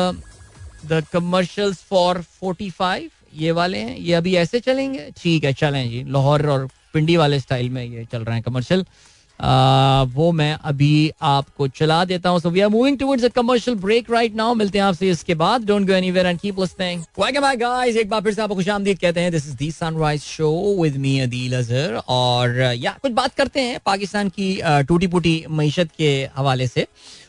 the commercials for forty five, ये वाले हैं, ये अभी ऐसे चलेंगे. ठीक है, चलें जी, लाहौर और पिंडी वाले स्टाइल में ये चल रहे हैं कमर्शियल. Uh, वो मैं अभी आपको चला देता हूँ. So we are moving towards a commercial break right now. मिलते हैं आपसे इसके बाद. Don't go anywhere and keep listening. Welcome back guys, एक बार फिर से आपको खुशामदीद कहते हैं. This is the Sunrise show with me Adeel Azhar. और या कुछ बात करते हैं पाकिस्तान की टूटी फूटी मईशत के हवाले से.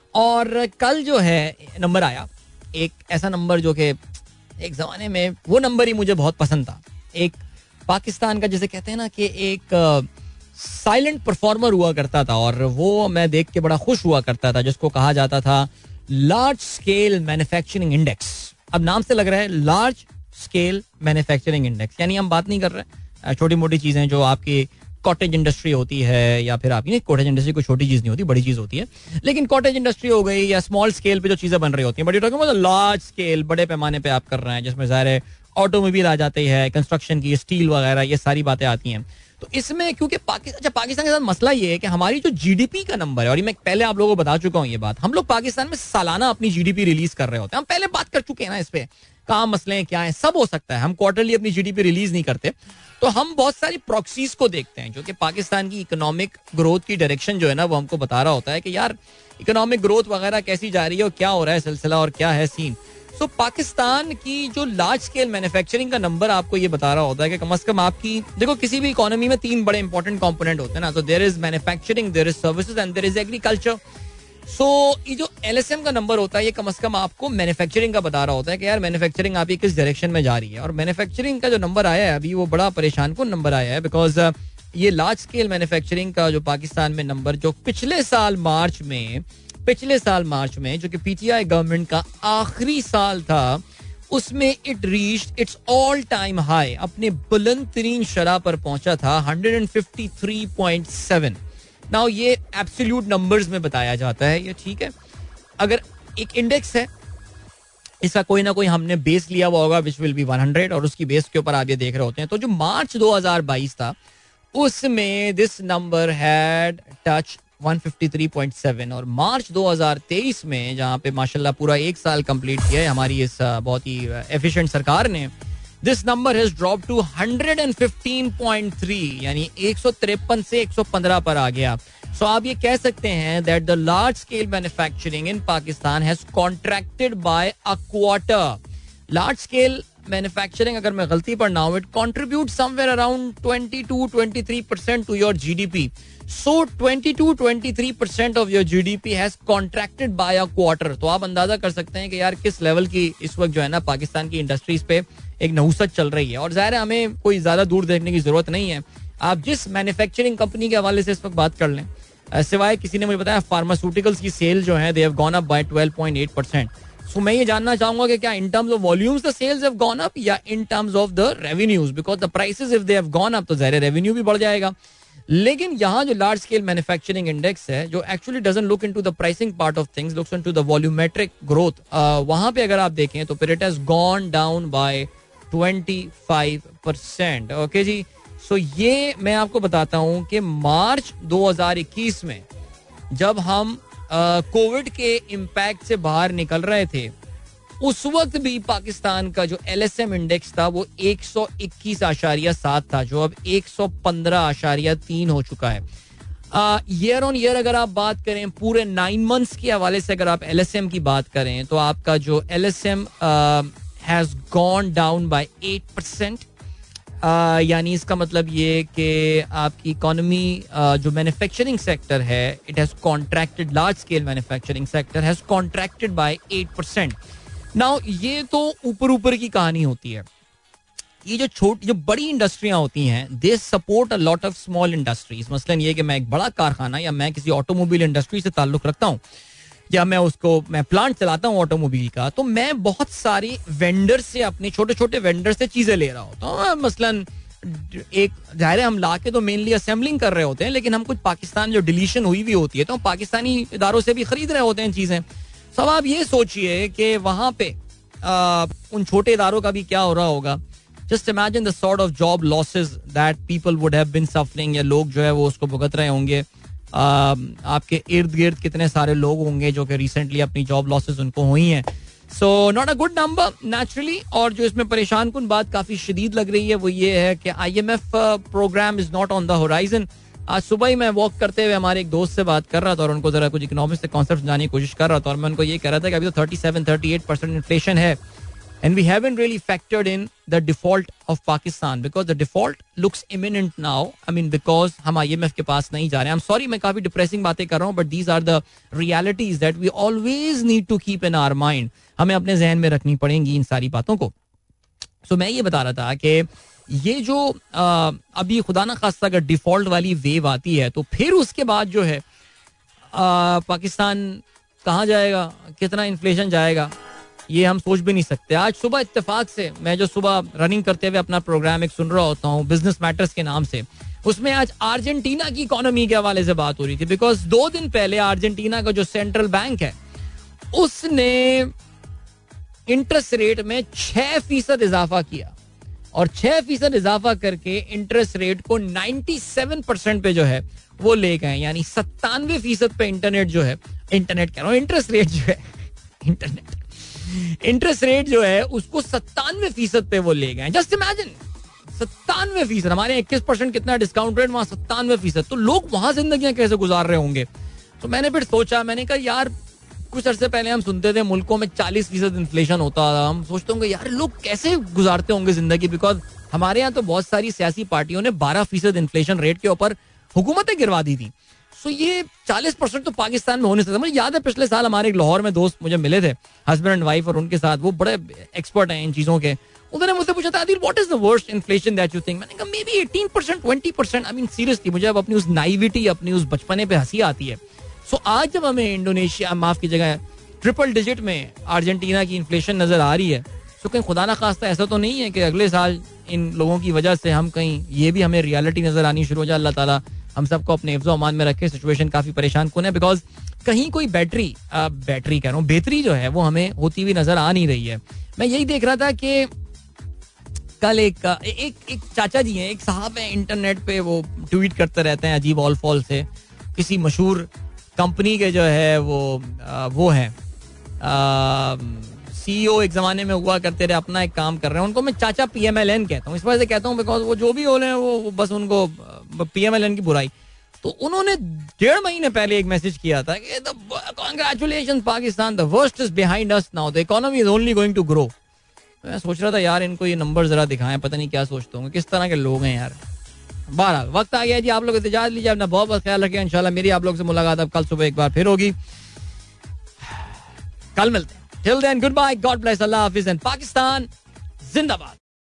और कल जो है नंबर आया, एक ऐसा नंबर जो कि एक जमाने में वो नंबर ही मुझे बहुत पसंद था. एक पाकिस्तान का जैसे कहते हैं ना कि एक साइलेंट परफॉर्मर हुआ करता था, और वो मैं देख के बड़ा खुश हुआ करता था, जिसको कहा जाता था लार्ज स्केल मैन्युफैक्चरिंग इंडेक्स. अब नाम से लग रहा है लार्ज स्केल मैन्युफैक्चरिंग इंडेक्स, यानी हम बात नहीं कर रहे छोटी मोटी चीजें जो आपकी कॉटेज इंडस्ट्री होती है, या फिर आपकी कॉटेज इंडस्ट्री कोई छोटी चीज नहीं होती, बड़ी चीज होती है. लेकिन कॉटेज इंडस्ट्री हो गई या स्मॉल स्केल पे जो चीजें बन रही होती हैं, but you talking about large scale, बड़े पैमाने पे आप कर रहे हैं, जिसमें ज़ाहिर है ऑटोमोबाइल आ जाती है, कंस्ट्रक्शन की, स्टील वगैरह, ये सारी बातें आती हैं. तो इसमें क्योंकि पाकिस्तान, अच्छा पाकिस्तान के साथ मसला ये है कि हमारी जो जीडीपी का नंबर है, और ये मैं पहले आप लोगों को बता चुका हूँ ये बात, हम लोग पाकिस्तान में सालाना अपनी जीडीपी रिलीज कर रहे होते हैं. हम पहले बात कर चुके हैं ना इस पे, कहाँ मसले हैं क्या है, सब हो सकता है. हम क्वार्टरली अपनी जीडीपी रिलीज नहीं करते, तो हम बहुत सारी प्रॉक्सीज को देखते हैं जो कि पाकिस्तान की इकोनॉमिक ग्रोथ की डायरेक्शन जो है ना वो हमको बता रहा होता है कि यार इकोनॉमिक ग्रोथ वगैरह कैसी जा रही है और क्या हो रहा है सिलसिला और क्या है सीन. सो so, पाकिस्तान की जो लार्ज स्केल मैन्युफैक्चरिंग का नंबर आपको ये बता रहा होता है कि कम से कम आपकी, देखो किसी भी इकोनॉमी में तीन बड़े इंपॉर्टेंट कंपोनेंट होते हैं ना. तो there is manufacturing, there is services and there is agriculture. So ये जो एलएसएम का नंबर होता है ये कम से कम आपको मैन्युफैक्चरिंग का बता रहा होता है कि यार मैन्युफैक्चरिंग आपकी किस डायरेक्शन में जा रही है. और मैन्युफैक्चरिंग का जो नंबर आया है अभी वो बड़ा परेशान कौन नंबर आया है, बिकॉज ये लार्ज स्केल मैन्युफैक्चरिंग का जो पाकिस्तान में नंबर जो पिछले साल मार्च में पिछले साल मार्च में जो कि पीटीआई गवर्नमेंट का आखिरी साल था, उसमें it reached its all time high, अपने बुलंद तरीन शरह पर पहुंचा था one fifty three point seven. Now ये एब्सोल्यूट नंबर्स में बताया जाता है, ये ठीक है. अगर एक इंडेक्स है, इसका कोई ना कोई हमने बेस लिया हुआ होगा which will be one hundred, और उसकी बेस के ऊपर आप ये देख रहे होते हैं. तो जो मार्च दो हज़ार बाईस था उसमें this number had touch one fifty three point seven, और मार्च दो हज़ार तेईस में जहां पे माशाल्लाह पूरा एक साल कंप्लीट किया है हमारी इस बहुत ही एफिशिएंट सरकार ने, this number has drop to one fifteen point three, यानी एक सौ तिरपन से एक सौ पंद्रह पर आ गया. सो so, आप ये कह सकते हैं that the large scale manufacturing in Pakistan has contracted by a quarter. Large scale manufacturing, अगर मैं गलती पर ना हूं, it contribute somewhere around twenty two twenty three percent to your GDP. So twenty two twenty three percent of your GDP has contracted by a quarter. तो आप अंदाजा कर सकते हैं कि यार किस लेवल की इस वक्त जो है ना पाकिस्तान की इंडस्ट्रीज पे एक नहुसत चल रही है. और जाहिर है हमें कोई ज्यादा दूर देखने की जरूरत नहीं है. आप जिस मैन्युफैक्चरिंग कंपनी के हवाले से इस वक्त बात कर लें, सिवाय किसी ने मुझे बताया फार्मास्यूटिकल्स की सेल जो है they have gone up by twelve point eight percent. So मैं ये जानना चाहूंगा कि क्या in terms of volumes the sales have gone up या in terms of the revenues, because the prices if they have gone up तो ज़ाहिर revenue भी बढ़ जाएगा. लेकिन यहाँ जो लार्ज स्केल मैन्युफैक्चरिंग इंडेक्स है जो actually doesn't look into the pricing part of things, looks into the volumetric growth, वहां पे अगर आप देखें तो फिर it has gone down by twenty five percent. Okay जी, सो so ये मैं आपको बताता हूं कि मार्च दो हज़ार इक्कीस में जब हम कोविड uh, के इम्पैक्ट से बाहर निकल रहे थे, उस वक्त भी पाकिस्तान का जो एलएसएम इंडेक्स था वो एक सौ इक्कीस आशारिया सात था, जो अब एक सौ पंद्रह आशारिया तीन हो चुका है. ईयर ऑन ईयर अगर आप बात करें, पूरे नाइन मंथ्स के हवाले से अगर आप एलएसएम की बात करें, तो आपका जो LSM has gone down by eight percent. यानी इसका मतलब ये कि आपकी इकोनॉमी uh, जो मैन्युफैक्चरिंग सेक्टर है, it has contracted, large scale manufacturing sector has contracted by eight percent. Now ये तो ऊपर ऊपर की कहानी होती है. ये जो छोटी जो बड़ी इंडस्ट्रियां होती हैं, they support a lot of small industries. मसलन ये कि मैं एक बड़ा कारखाना या मैं किसी ऑटोमोबाइल इंडस्ट्री से ताल्लुक रखता हूँ, या मैं उसको मैं प्लांट चलाता हूँ ऑटोमोबाइल का, तो मैं बहुत सारी वेंडर से, अपने छोटे छोटे वेंडर से चीजें ले रहा होता हूँ. मसलन एक जाहिर है हम ला के तो मेनली असेंबलिंग कर रहे होते हैं, लेकिन हम कुछ पाकिस्तान जो डिलीशन हुई भी होती है तो हम पाकिस्तानी इदारों से भी खरीद रहे होते हैं चीजें. सब आप ये सोचिए कि वहां पे आ, उन छोटे इदारों का भी क्या हो रहा होगा. Just imagine the sort of job losses that people would have been suffering, या लोग जो है वो उसको भुगत रहे होंगे. आ, आपके इर्द गिर्द कितने सारे लोग होंगे जो कि रिसेंटली अपनी जॉब लॉसेस उनको हुई हैं. So not a good number naturally. और जो इसमें परेशान कुन बात काफी शदीद लग रही है वो ये है कि IMF program is not on the horizon. आज सुबह ही मैं वॉक करते हुए हमारे एक दोस्त से बात कर रहा था और उनको जरा कुछ इकोनॉमिक्स से कॉन्सेप्ट जानने की कोशिश कर रहा था, और मैं उनको ये कह रहा था कि अभी तो thirty seven thirty eight percent inflation है, and we haven't really factored in the default of Pakistan, because the default looks imminent now. I mean, because हम I M F के पास नहीं जा रहे हैं. I'm sorry, मैं काफी डिप्रेसिंग बातें कर रहा हूँ, but these are the realities that we always need to keep in our mind. हमें अपने जहन में रखनी पड़ेंगी इन सारी बातों को. So मैं ये बता रहा था कि ये जो आ, अभी खुदा ना खास्ता अगर डिफॉल्ट वाली वेव आती है तो फिर उसके बाद जो है आ, पाकिस्तान कहाँ जाएगा, कितना इन्फ्लेशन जाएगा, ये हम सोच भी नहीं सकते. आज सुबह इत्तेफाक से मैं जो सुबह रनिंग करते हुए अपना प्रोग्राम एक सुन रहा होता हूँ बिजनेस मैटर्स के नाम से, उसमें आज अर्जेंटीना की इकोनॉमी के हवाले से बात हो रही थी. बिकॉज दो दिन पहले अर्जेंटीना का जो सेंट्रल बैंक है उसने इंटरेस्ट रेट में छह फीसद इजाफा किया, और छह फीसद इजाफा करके इंटरेस्ट रेट को सत्तानवे परसेंट पे जो है वो ले गए. यानी सत्तानवे फीसद पे इंटरनेट जो है इंटरनेट कह रहा हूँ इंटरेस्ट रेट जो है इंटरनेट इंटरेस्ट रेट जो है उसको सत्तानवे फीसद पे वो ले गए. जस्ट इमेजिन, सत्तानवे फीसद. हमारे इक्कीस परसेंट कितना डिस्काउंट रेट, वहां सत्तानवे फीसद. तो लोग वहां जिंदगियां कैसे गुजार रहे होंगे. तो मैंने फिर सोचा, मैंने कहा यार कुछ अरसे पहले हम सुनते थे मुल्कों में चालीस फीसद इन्फ्लेशन होता था. हम सोचते होंगे यार लोग कैसे गुजारते होंगे जिंदगी, बिकॉज हमारे यहाँ तो बहुत सारी सियासी पार्टियों ने बारह फीसद इन्फ्लेशन रेट के ऊपर हुकूमतें गिरवा दी थी. सो ये चालीस परसेंट तो पाकिस्तान में होने से. मुझे याद है पिछले साल हमारे एक लाहौर में दोस्त मुझे मिले थे, हस्बैंड एंड वाइफ, और उनके साथ वो बड़े एक्सपर्ट हैं इन चीजों के. उन्होंने मुझसे पूछा था Adil what is the worst inflation that you think. मैंने कहा maybe eighteen percent twenty percent. I mean seriously मुझे अब अपनी उस नाइविटी, अपनी उस बचपने पे हंसी आती है. सो आज जब हमें इंडोनेशिया, माफ की जगह ट्रिपल डिजिट में अर्जेंटीना की इन्फ्लेशन नजर आ रही है, तो कहीं खुदा ना खास्ता ऐसा तो नहीं है कि अगले साल इन लोगों की वजह से हम कहीं ये भी हमें रियलिटी नजर आनी शुरू हो जाए. अल्लाह ताला हम सबको अपने हिफ्ज़ अमान में रखे. सिचुएशन काफी परेशान कुन है, बिकॉज कहीं कोई बैटरी बैटरी कह रहा हूँ बेहतरी जो है वो हमें होती हुई नजर आ नहीं रही है. मैं यही देख रहा था कि कल एक एक एक चाचा जी हैं, एक साहब हैं, इंटरनेट पे वो ट्वीट करते रहते हैं अजीब ऑल फॉल से. किसी मशहूर कंपनी के जो है वो आ, वो हैं सीईओ, एक जमाने में हुआ करते रहे, अपना एक काम कर रहे हैं. उनको मैं चाचा पीएमएलएन कहता हूँ. इस वजह से कहता हूँ बिकॉज वो जो भी हो रहे हैं वो बस उनको पीएमएलएन की बुराई. तो उन्होंने डेढ़ महीने पहले एक मैसेज किया था कि congratulations Pakistan, the worst is behind us now, the economy is only going to grow. मैं सोच रहा था यार इनको ये नंबर जरा दिखाएं, पता नहीं क्या सोचते होंगे, किस तरह के लोग हैं यार. बहरहाल वक्त आ गया जी, आप लोग इजाजत लीजिए, अपना बहुत बहुत ख्याल रखिए. इंशाल्लाह मेरी आप लोग से मुलाकात अब कल सुबह एक बार फिर होगी. कल मिलते हैं. Till then, goodbye, God bless, Allah Hafiz, and Pakistan Zindabad.